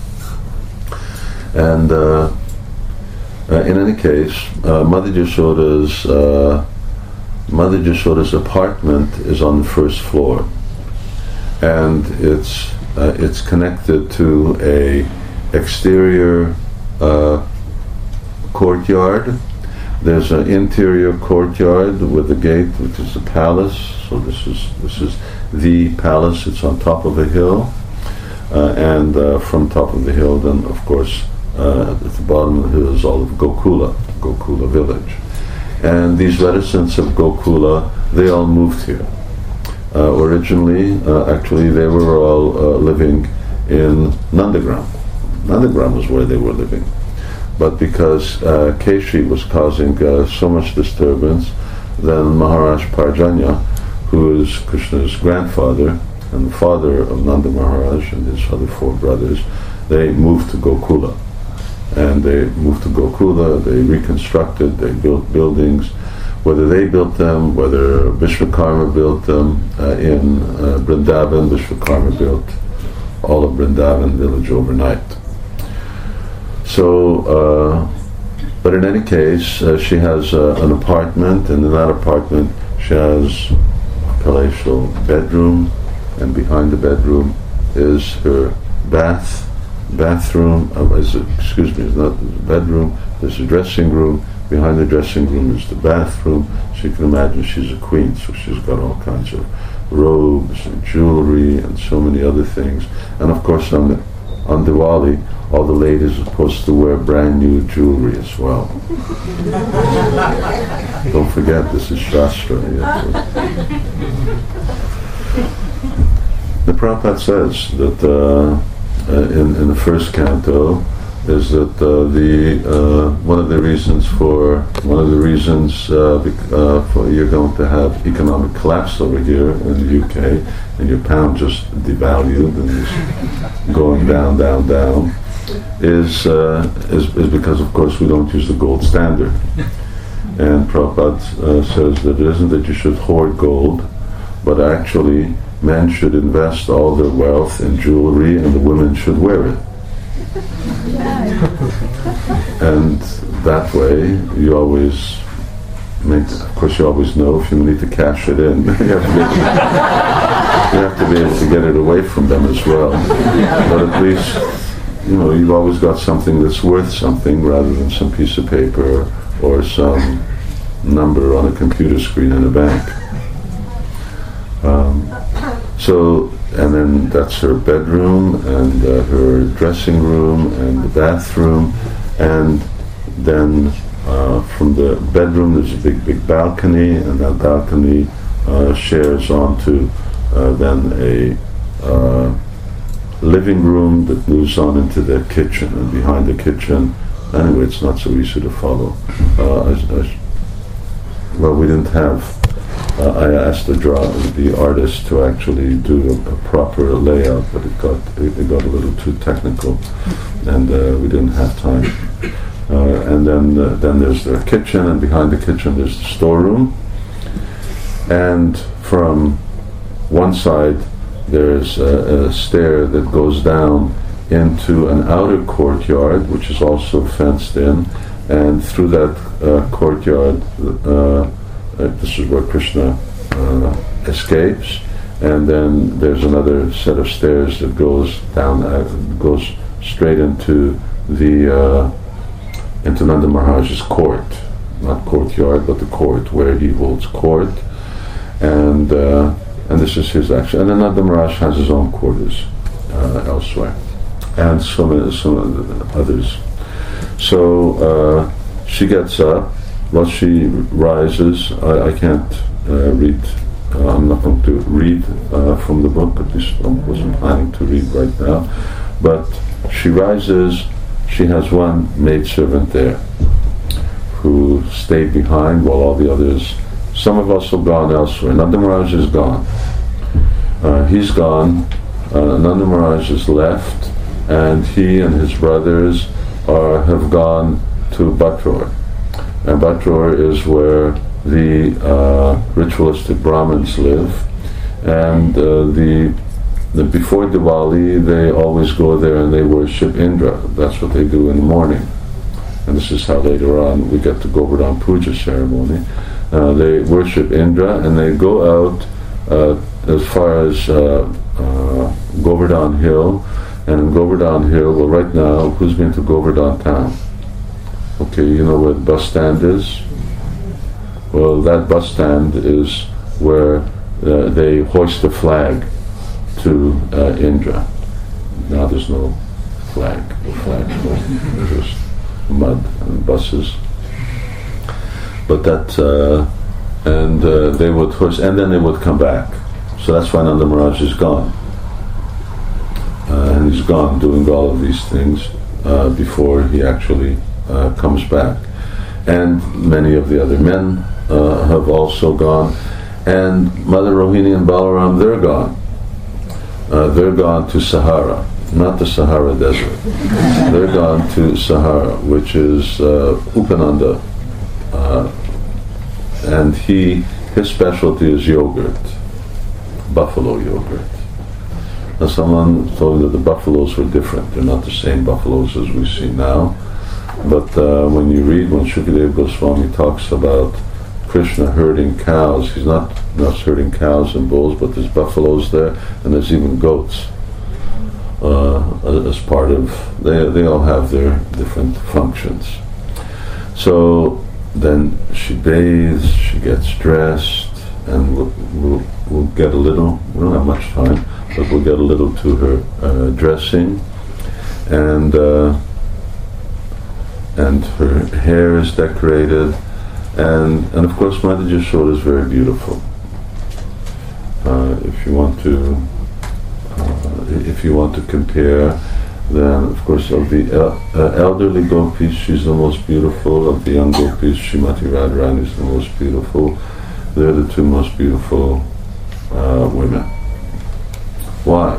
And uh, uh, in any case, uh, Mother Yashoda's uh, Mother Yashoda's apartment is on the first floor, and it's uh, it's connected to a exterior uh, courtyard. There's an interior courtyard with a gate, which is the palace. So this is this is the palace. It's on top of a hill, uh, and uh, from top of the hill, then of course uh, at the bottom of the hill is all of Gokula, Gokula village. And these reticents of Gokula, they all moved here. Uh, originally, uh, actually, they were all uh, living in Nandagram. Nandagram was where they were living. But because uh, Keshi was causing uh, so much disturbance, then Maharaj Parjanya, who is Krishna's grandfather and the father of Nanda Maharaj and his other four brothers, they moved to Gokula. And they moved to Gokula, they reconstructed, they built buildings. Whether they built them, whether Vishwakarma built them, uh, in uh, Vrindavan, Vishwakarma built all of Vrindavan village overnight. So, uh, but in any case, uh, she has uh, an apartment, and in that apartment she has a palatial bedroom, and behind the bedroom is her bath, bathroom, uh, is it, excuse me, it's not the bedroom, there's a dressing room. Behind the dressing room is the bathroom. So you can imagine she's a queen, so she's got all kinds of robes and jewelry and so many other things. And of course on the, on Diwali, all the ladies are supposed to wear brand new jewelry as well. Don't forget, this is Shastra. The Prabhupada says that uh, uh, in, in the first canto, is that uh, the uh, one of the reasons for one of the reasons uh, bec- uh, for you're going to have economic collapse over here in the U K, and your pound just devalued and is going down, down, down, is, uh, is is because of course we don't use the gold standard. And Prabhupada uh, says that it isn't that you should hoard gold, but actually men should invest all their wealth in jewelry, and the women should wear it. And that way, you always make, of course you always know if you need to cash it in, you, have to be, you have to be able to get it away from them as well. But at least, you know, you've always got something that's worth something rather than some piece of paper or some number on a computer screen in a bank. Um, so, and then that's her bedroom and uh, her dressing room and the bathroom, and then uh, from the bedroom there's a big, big balcony, and that balcony uh, shares onto uh, then a uh, living room that moves on into the kitchen, and behind the kitchen, anyway, it's not so easy to follow. Uh, as, as, well, we didn't have Uh, I asked the draw the artist to actually do a, a proper layout, but it got it, it got a little too technical, and uh, we didn't have time. Uh, and then uh, then there's the kitchen, and behind the kitchen there's the storeroom. And from one side there's a, a stair that goes down into an outer courtyard, which is also fenced in, and through that uh, courtyard. Uh, Uh, this is where Krishna uh, escapes, and then there's another set of stairs that goes down, uh, goes straight into the uh, into Nanda Maharaj's court, not courtyard, but the court where he holds court, and uh, and this is his action. And then Nanda Maharaj has his own quarters uh, elsewhere, and so many, some others. So uh, she gets up. Well, she rises. I, I can't uh, read. Uh, I'm not going to read uh, from the book. At least I wasn't planning to read right now. But she rises. She has one maidservant there who stayed behind while all the others. Some have also gone elsewhere. Nanda Maharaj is gone. Uh, he's gone. Uh, Nanda Maharaj is left, and he and his brothers are have gone to Batror. And Batror is where the uh, ritualistic Brahmins live, and uh, the, the before Diwali they always go there and they worship Indra. That's what they do in the morning, and this is how later on we get the Govardhan Puja ceremony. Uh, they worship Indra, and they go out uh, as far as uh, uh, Govardhan Hill, and in Govardhan Hill, well, right now, who's been to Govardhan town? Okay, you know where the bus stand is? Well, that bus stand is where uh, they hoist the flag to uh, Indra. Now there's no flag, no flag, no, just mud and buses. but that, uh, and uh, they would horse, and then they would come back. So that's why Nanda Maharaj is gone. Uh, and he's gone doing all of these things uh, before he actually uh, comes back. And many of the other men uh, have also gone. And Mother Rohini and Balaram, they're gone. Uh, they're gone to Sahara, not the Sahara Desert. They're gone to Sahara, which is uh, Upananda. Uh, and he, his specialty is yogurt, buffalo yogurt. Now someone told me that the buffaloes were different. They're not the same buffaloes as we see now. But uh, when you read, when Shukadeva Goswami talks about Krishna herding cows, he's not, not herding cows and bulls, but there's buffaloes there, and there's even goats uh, as part of, they, they all have their different functions. So then she bathes, she gets dressed, and we'll, we'll, we'll get a little, we don't have much time, but we'll get a little to her uh, dressing, and uh, and her hair is decorated, and and of course Mother Yashoda is very beautiful. Uh, if you want to, uh, if you want to compare, then of course of the el- uh, elderly gopis, she's the most beautiful. Of the young gopis, Srimati Radharani is the most beautiful. They're the two most beautiful uh, women. Why?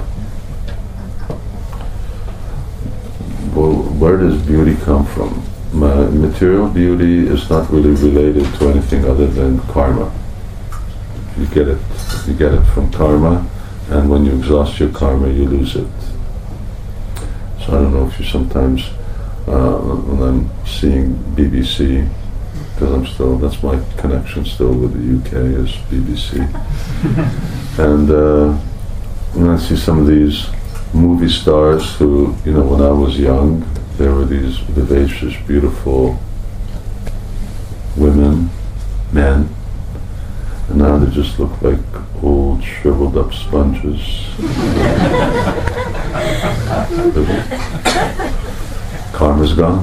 Well, where does beauty come from? Ma- material beauty is not really related to anything other than karma. You get it, you get it from karma, and when you exhaust your karma, you lose it. So I don't know if you sometimes, uh, when I'm seeing B B C, because I'm still, that's my connection still with the U K is B B C, and. Uh, And I see some of these movie stars who, you know, when I was young, there were these vivacious, beautiful women, men, and now they just look like old, shriveled up sponges. Karma's gone.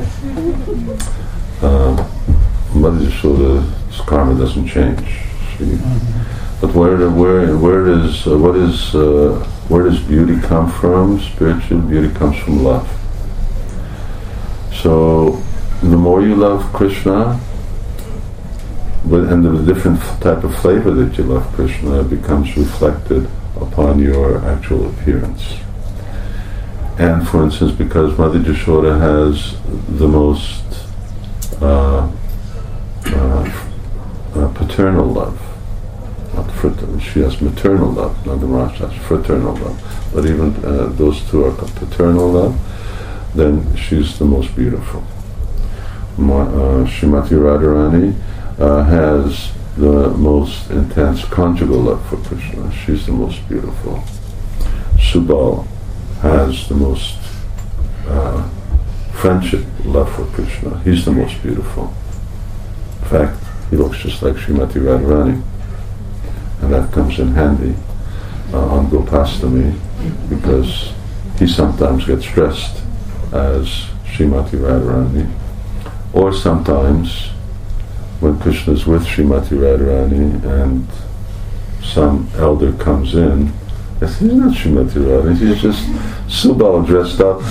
Uh, Mother Yashoda's karma doesn't change. She, But where, where, where does uh, what is uh, where does beauty come from? Spiritual beauty comes from love. So, the more you love Krishna, and the different type of flavor that you love Krishna, becomes reflected upon your actual appearance. And for instance, because Mother Yashoda has the most uh, uh, uh, paternal love. Not fraternal, she has maternal love, Nanda Maharaj has fraternal love, but even uh, those two are paternal love, then she's the most beautiful. Ma, uh, Srimati Radharani uh, has the most intense conjugal love for Krishna, she's the most beautiful. Subal has the most uh, friendship love for Krishna, he's the most beautiful. In fact, he looks just like Srimati Radharani. And that comes in handy uh, on Gopastami, because he sometimes gets dressed as Srimati Radharani, or sometimes when Krishna is with Srimati Radharani and some elder comes in, I say, he's not Srimati Radharani, he's just Subal dressed up.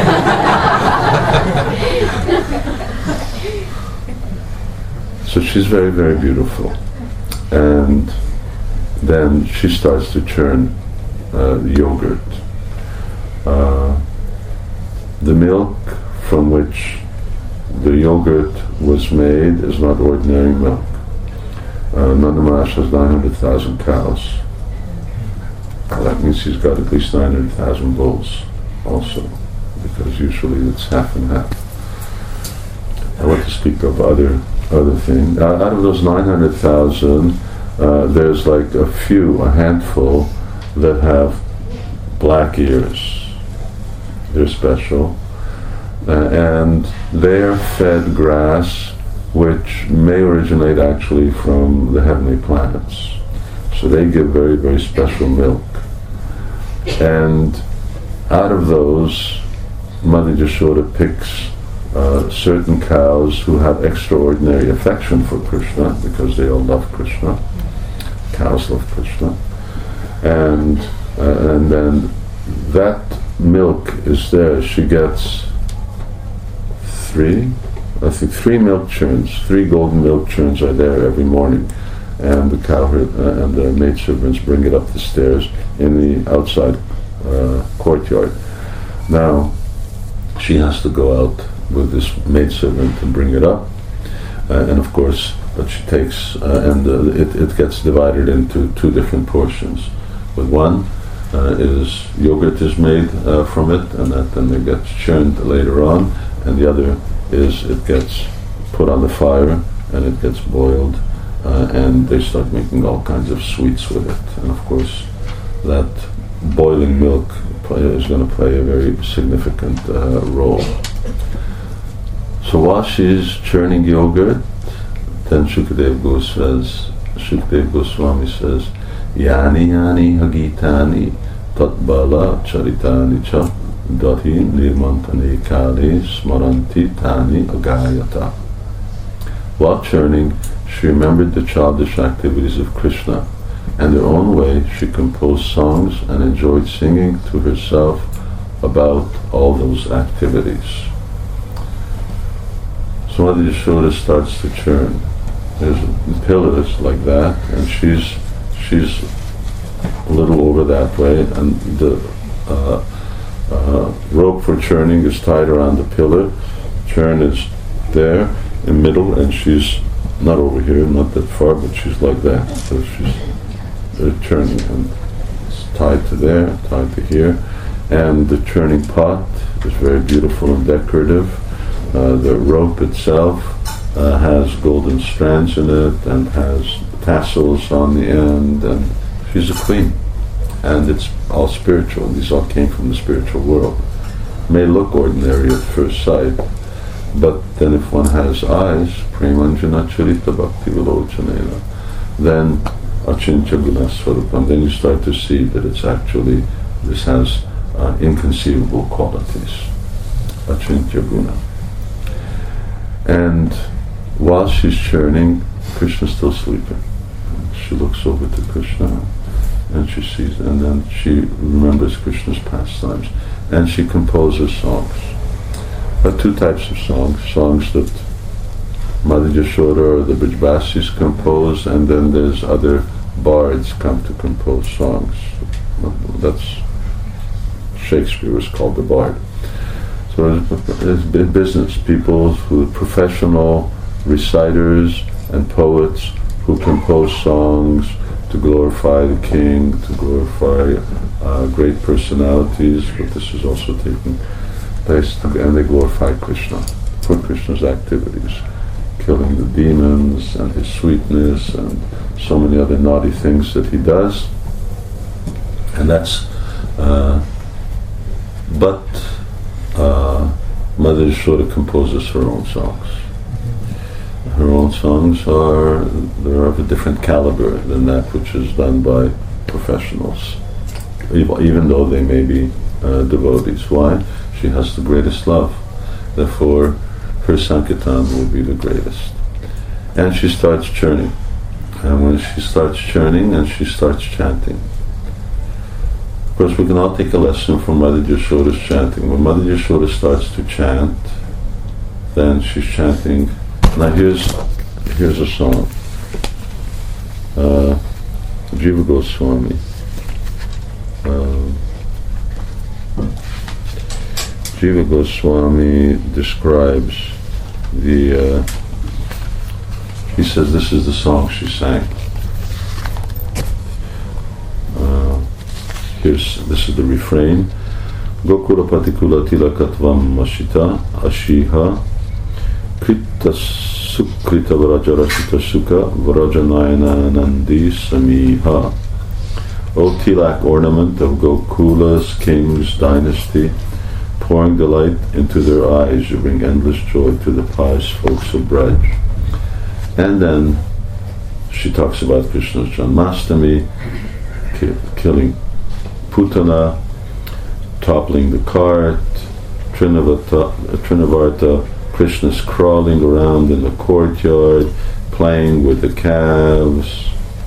So she's very, very beautiful. And then she starts to churn uh, yogurt. Uh, the milk from which the yogurt was made is not ordinary milk. Uh, Nanda Maharaj has nine hundred thousand cows. That means he's got at least nine hundred thousand bulls also, because usually it's half and half. I want to speak of other other things. Uh, out of those nine hundred thousand, Uh, there's like a few, a handful, that have black ears. They're special. Uh, and they're fed grass, which may originate actually from the heavenly planets. So they give very, very special milk. And out of those, Mother Yashoda picks uh, certain cows who have extraordinary affection for Krishna because they all love Krishna. Cows love Krishna. And, uh, and then that milk is there. She gets three, I think three milk churns, three golden milk churns are there every morning. And the cow uh, and the maidservants bring it up the stairs in the outside uh, courtyard. Now, she has to go out with this maidservant and bring it up. Uh, and of course, but she takes, uh, and uh, it, it gets divided into two different portions. With one uh, is yogurt is made uh, from it, and that then it gets churned later on. And the other is it gets put on the fire and it gets boiled, uh, and they start making all kinds of sweets with it. And of course, that boiling milk play, is going to play a very significant uh, role. So while she's churning yogurt, then Shukadev Goswami says, Shukadev Goswami says, Yani Yani Hagitani Tatbala Charitani Cha Dahi Nirmantane Kali Smaranti Tani Agayata. While churning, she remembered the childish activities of Krishna, and in her own way she composed songs and enjoyed singing to herself about all those activities. So Mother Yashoda starts to churn. There's pillars like that, and she's she's a little over that way, and the uh, uh, rope for churning is tied around the pillar. Churn is there in the middle, and she's not over here, not that far, but she's like that. So she's uh, churning, and it's tied to there, tied to here, and the churning pot is very beautiful and decorative. Uh, the rope itself uh, has golden strands in it and has tassels on the end, and she's a queen. And it's all spiritual. These all came from the spiritual world. May look ordinary at first sight, but then if one has eyes, Premanjana Charita Bhakti Vilochanena, then Achintya Guna Swarupam, then you start to see that it's actually, this has uh, inconceivable qualities. Achintya Guna. And while she's churning, Krishna's still sleeping. She looks over to Krishna and she sees, and then she remembers Krishna's pastimes, and she composes songs. There are two types of songs: songs that Mother Yashoda or the Brijbasis compose, and then there's other bards come to compose songs. That's Shakespeare was called the bard. So it's business people who professional reciters and poets who compose songs to glorify the king, to glorify uh, great personalities, but this is also taking place, and they glorify Krishna for Krishna's activities, killing the demons and his sweetness and so many other naughty things that he does. And that's, uh, but uh, Mother Yashoda composes her own songs. Her own songs are, they're of a different caliber than that which is done by professionals, even though they may be uh, devotees. Why? She has the greatest love. Therefore, her Sankirtan will be the greatest. And she starts churning. And when she starts churning and she starts chanting, of course, we can all take a lesson from Mother Yashoda's chanting. When Mother Yashoda starts to chant, then she's chanting. Now here's here's a song. Uh, Jiva Goswami. Uh, Jiva Goswami describes the. Uh, he says this is the song she sang. Uh, here's this is the refrain. Gokula Patikula Tilakatvam Mashita Ashiha Krita Sukrita Vrajarashita Sukha Vrajanayana Nandi Samiha. O Tilak ornament of Gokula's king's dynasty, pouring delight into their eyes, you bring endless joy to the pious folks of Braj. And then she talks about Krishna's Janmastami, ki- killing Putana, toppling the cart, Trinavarta, Trinavarta Krishna's crawling around in the courtyard, playing with the calves.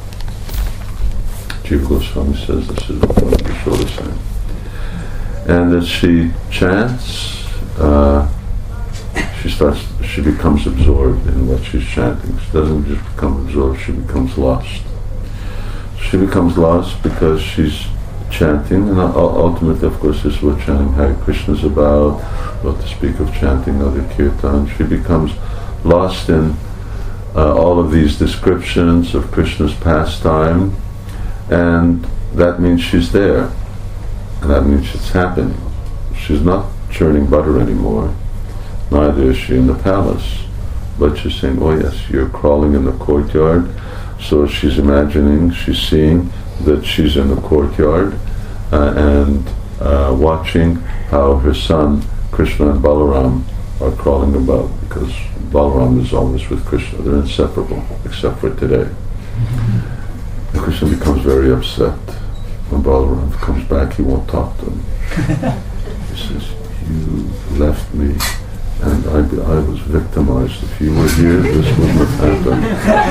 Jiva Goswami says this is what Yashoda is saying. And as she chants, uh, she starts, she becomes absorbed in what she's chanting. She doesn't just become absorbed, she becomes lost. She becomes lost because she's chanting, and ultimately, of course, this is what chanting Hare Krishna is about, not to speak of chanting other kirtan. She becomes lost in uh, all of these descriptions of Krishna's pastime, and that means she's there, and that means it's happening. She's not churning butter anymore, neither is she in the palace, but she's saying, oh yes, you're crawling in the courtyard. So she's imagining, she's seeing that she's in the courtyard uh, and uh, watching how her son Krishna and Balaram are crawling about, because Balaram is always with Krishna. They're inseparable, except for today. And Krishna becomes very upset. When Balaram comes back, he won't talk to him. He says, you left me and I, I was victimized. If you were here, this wouldn't have happened.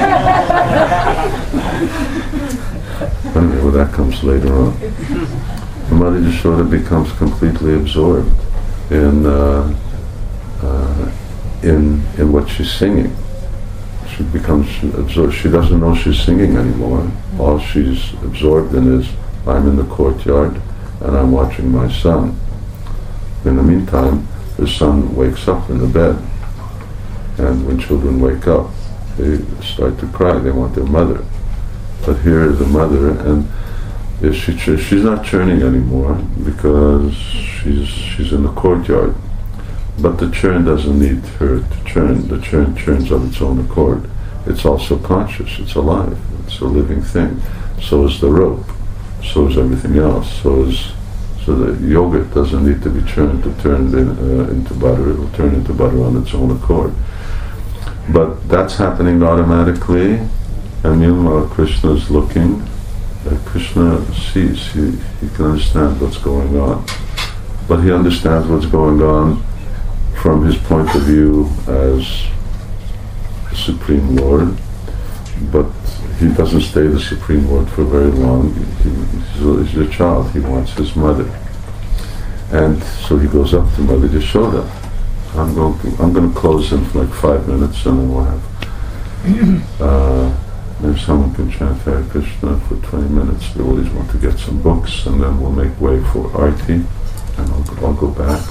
Anyway, well, that comes later on. Mother Yashoda becomes completely absorbed in uh, uh, in in what she's singing. She becomes absorbed. She doesn't know she's singing anymore. All she's absorbed in is, I'm in the courtyard and I'm watching my son. In the meantime, the son wakes up in the bed, and when children wake up, they start to cry. They want their mother. But here is the mother, and is she ch- she's not churning anymore because she's she's in the courtyard. But the churn doesn't need her to churn. The churn churns of its own accord. It's also conscious. It's alive. It's a living thing. So is the rope. So is everything else. So is So the yogurt doesn't need to be churned to turn in, uh, into butter. It will turn into butter on its own accord. But that's happening automatically, and meanwhile Krishna is looking. Uh, Krishna sees, he, he can understand what's going on. But he understands what's going on from his point of view as the Supreme Lord, but he doesn't stay the Supreme Lord for very long. He, he's, a, he's a child. He wants his mother, and so he goes up to Mother Yashoda. I'm going to I'm going to close in for like five minutes, and then we'll have uh, maybe someone can chant Hare Krishna for twenty minutes. We always want to get some books, and then we'll make way for Arti, and I'll, I'll go back.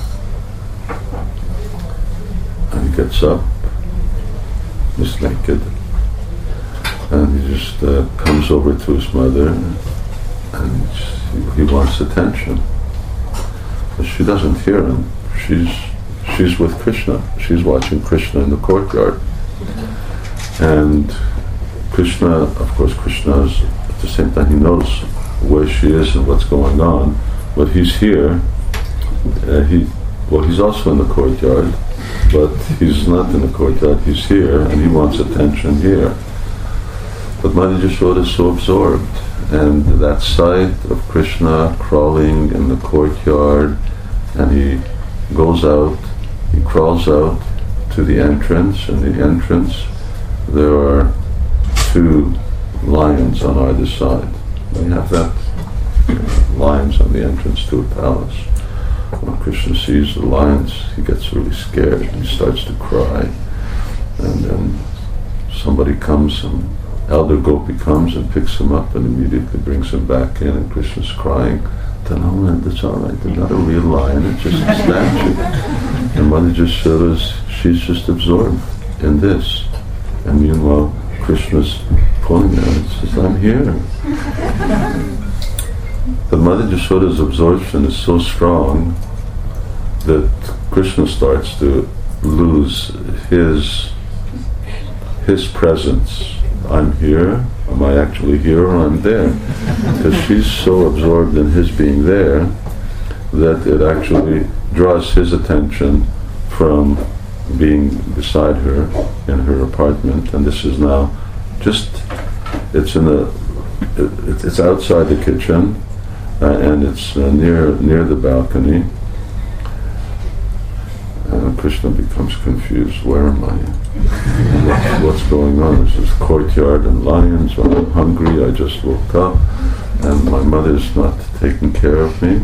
And he gets up, he's naked, and he just uh, comes over to his mother, and he, he wants attention. But she doesn't hear him. She's she's with Krishna. She's watching Krishna in the courtyard. And Krishna, of course, Krishna is, at the same time, he knows where she is and what's going on, but he's here. Uh, he well, he's also in the courtyard, but he's not in the courtyard. He's here, and he wants attention here. But Mother Yashoda is so absorbed, and that sight of Krishna crawling in the courtyard, and he goes out, he crawls out to the entrance, and the entrance, there are two lions on either side. We have that, you know, lions on the entrance to a palace. When Krishna sees the lions, he gets really scared, he starts to cry, and then somebody comes, and Elder Gopi comes and picks him up and immediately brings him back in, and Krishna's crying. Then, oh man, that's all right. They're not a real lion. It's just a statue. And Mother Yashoda's, she's just absorbed in this. And meanwhile, Krishna's pulling her and says, I'm here. But Mother Yashoda's absorption is so strong that Krishna starts to lose his his presence. I'm here, am I actually here, or I'm there? Because she's so absorbed in his being there that it actually draws his attention from being beside her in her apartment, and this is now just, it's in a, it, it's outside the kitchen, uh, and it's uh, near near the balcony. Uh, Krishna becomes confused. Where am I? What's, what's going on? This is courtyard and lions. When I'm hungry, I just woke up, and my mother's not taking care of me.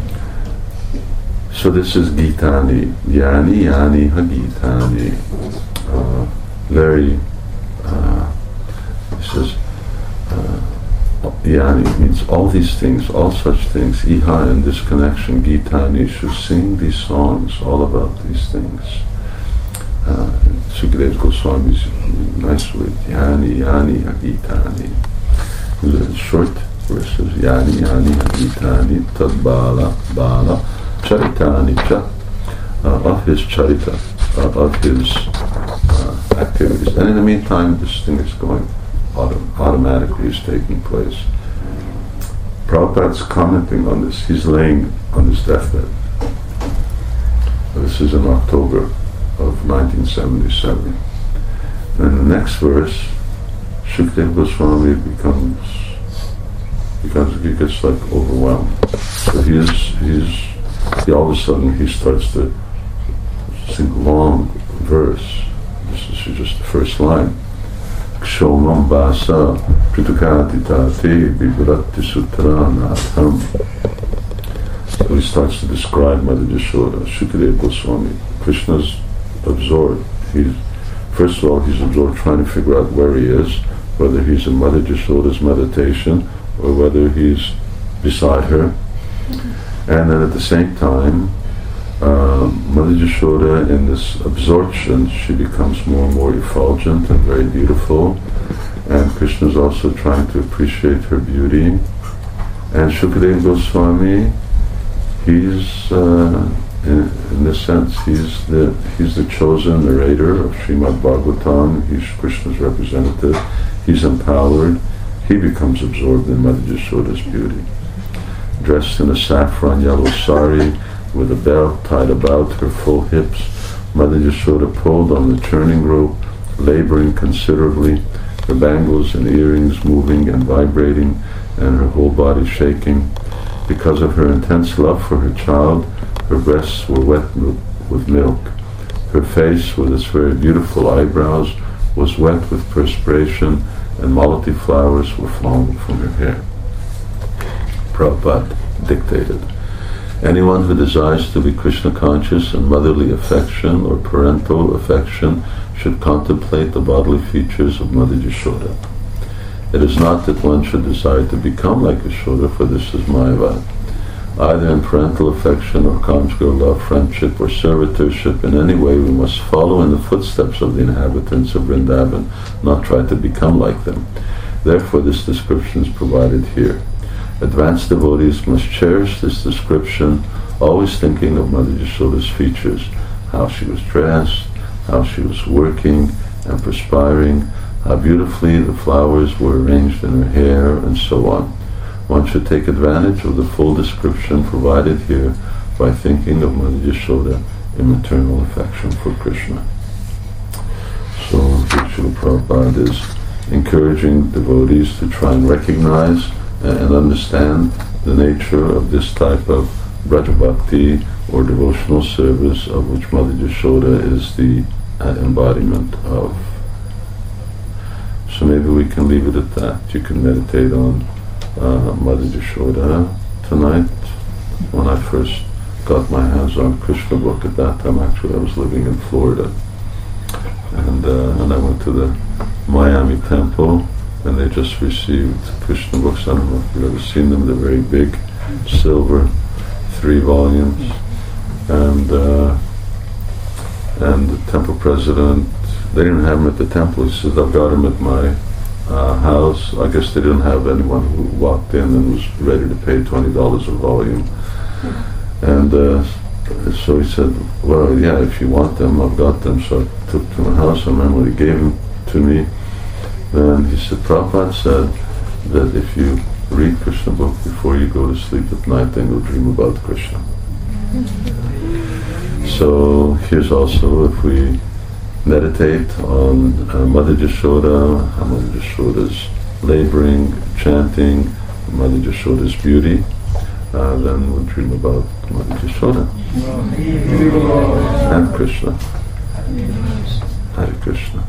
So this is Gitani. Yani, Yani, Hagitani. Uh, very, uh, he says, uh, Yani means all these things, all such things. Iha, in this connection, Gitani should sing these songs all about these things. Uh, Sukadeva Goswami is nice with Yani, Yani, Hagitani. The short verses, Yani, Yani, Hagitani, Tad Bala, Bala, Charitani Cha, uh, of his charita, uh, of his uh, activities. And in the meantime, this thing is going autom- automatically, is taking place. Prabhupada's commenting on this. He's laying on his deathbed. This is in October of nineteen seventy-seven. And in the next verse, Shukadeva Goswami becomes, becomes, he gets like overwhelmed. So he is, he's, he all of a sudden he starts to sing a long verse. This is just the first line. Kshomam Vasa Pritukati Vibhrati Sutranatham. So he starts to describe Mother Yashoda. Shukadeva Goswami. Krishna's absorbed. He's, first of all, he's absorbed trying to figure out where he is, whether he's in Mother Yashoda's meditation or whether he's beside her. And then at the same time, uh, Mother Yashoda, in this absorption, she becomes more and more effulgent and very beautiful. And Krishna is also trying to appreciate her beauty. And Shukadeva Goswami, he's, uh, in, in this sense, he's the he's the chosen narrator of Srimad Bhagavatam. He's Krishna's representative. He's empowered. He becomes absorbed in Mother Yashoda's beauty. Dressed in a saffron yellow sari with a belt tied about her full hips, Mother Yashoda pulled on the churning rope, laboring considerably, her bangles and earrings moving and vibrating, and her whole body shaking. Because of her intense love for her child, her breasts were wet with milk. Her face, with its very beautiful eyebrows, was wet with perspiration, and malati flowers were flowing from her hair. Prabhupada dictated, anyone who desires to be Krishna conscious in motherly affection or parental affection should contemplate the bodily features of Mother Yashoda. It is not that one should desire to become like Yashoda, for this is Mayavad. Either in parental affection or conjugal love, friendship or servitorship, in any way we must follow in the footsteps of the inhabitants of Vrindavan, not try to become like them. Therefore this description is provided here. Advanced devotees must cherish this description, always thinking of Mother Yashoda's features, how she was dressed, how she was working and perspiring, how beautifully the flowers were arranged in her hair, and so on. One should take advantage of the full description provided here by thinking of Mother Yashoda in maternal affection for Krishna. So Srila Prabhupada is encouraging devotees to try and recognize and understand the nature of this type of Braja Bhakti or devotional service of which Mother Yashoda is the uh, embodiment of. So maybe we can leave it at that. You can meditate on uh, Mother Yashoda tonight. When I first got my hands on Krishna book, at that time actually I was living in Florida, and uh, and I went to the Miami temple, and they just received Krishna books. I don't know if you've ever seen them. They're very big, silver, three volumes, and uh, and the temple president, they didn't have them at the temple. He said, I've got them at my uh, house. I guess they didn't have anyone who walked in and was ready to pay twenty dollars a volume. And uh, so he said, well, yeah, if you want them, I've got them. So I took to my house. I remember when he gave them to me, then he said, Prabhupada said that if you read Krishna book before you go to sleep at night, then you'll dream about Krishna. So here's also, if we meditate on uh, Mother Yashoda, how Mother Yashoda's laboring, chanting, Mother Yashoda's beauty, uh, then we'll dream about Yashoda. And Krishna. Hare Krishna.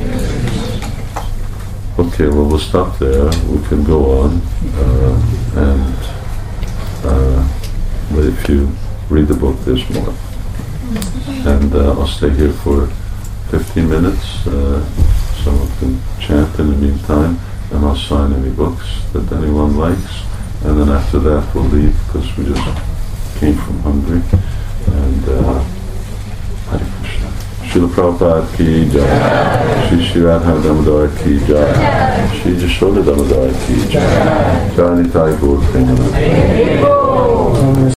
Okay, well, we'll stop there. We can go on. Uh, and uh, but if you read the book, there's more. And uh, I'll stay here for fifteen minutes. Uh, someone can chant in the meantime, and I'll sign any books that anyone likes. And then after that, we'll leave because we just came from Hungary. And uh, Hare Krishna. Srila Prabhupada ki jai. Shri Shri Radha Damodar ki jai. Shri Yashoda Damodar ki jai. Jai Nitai Gaur Premanand.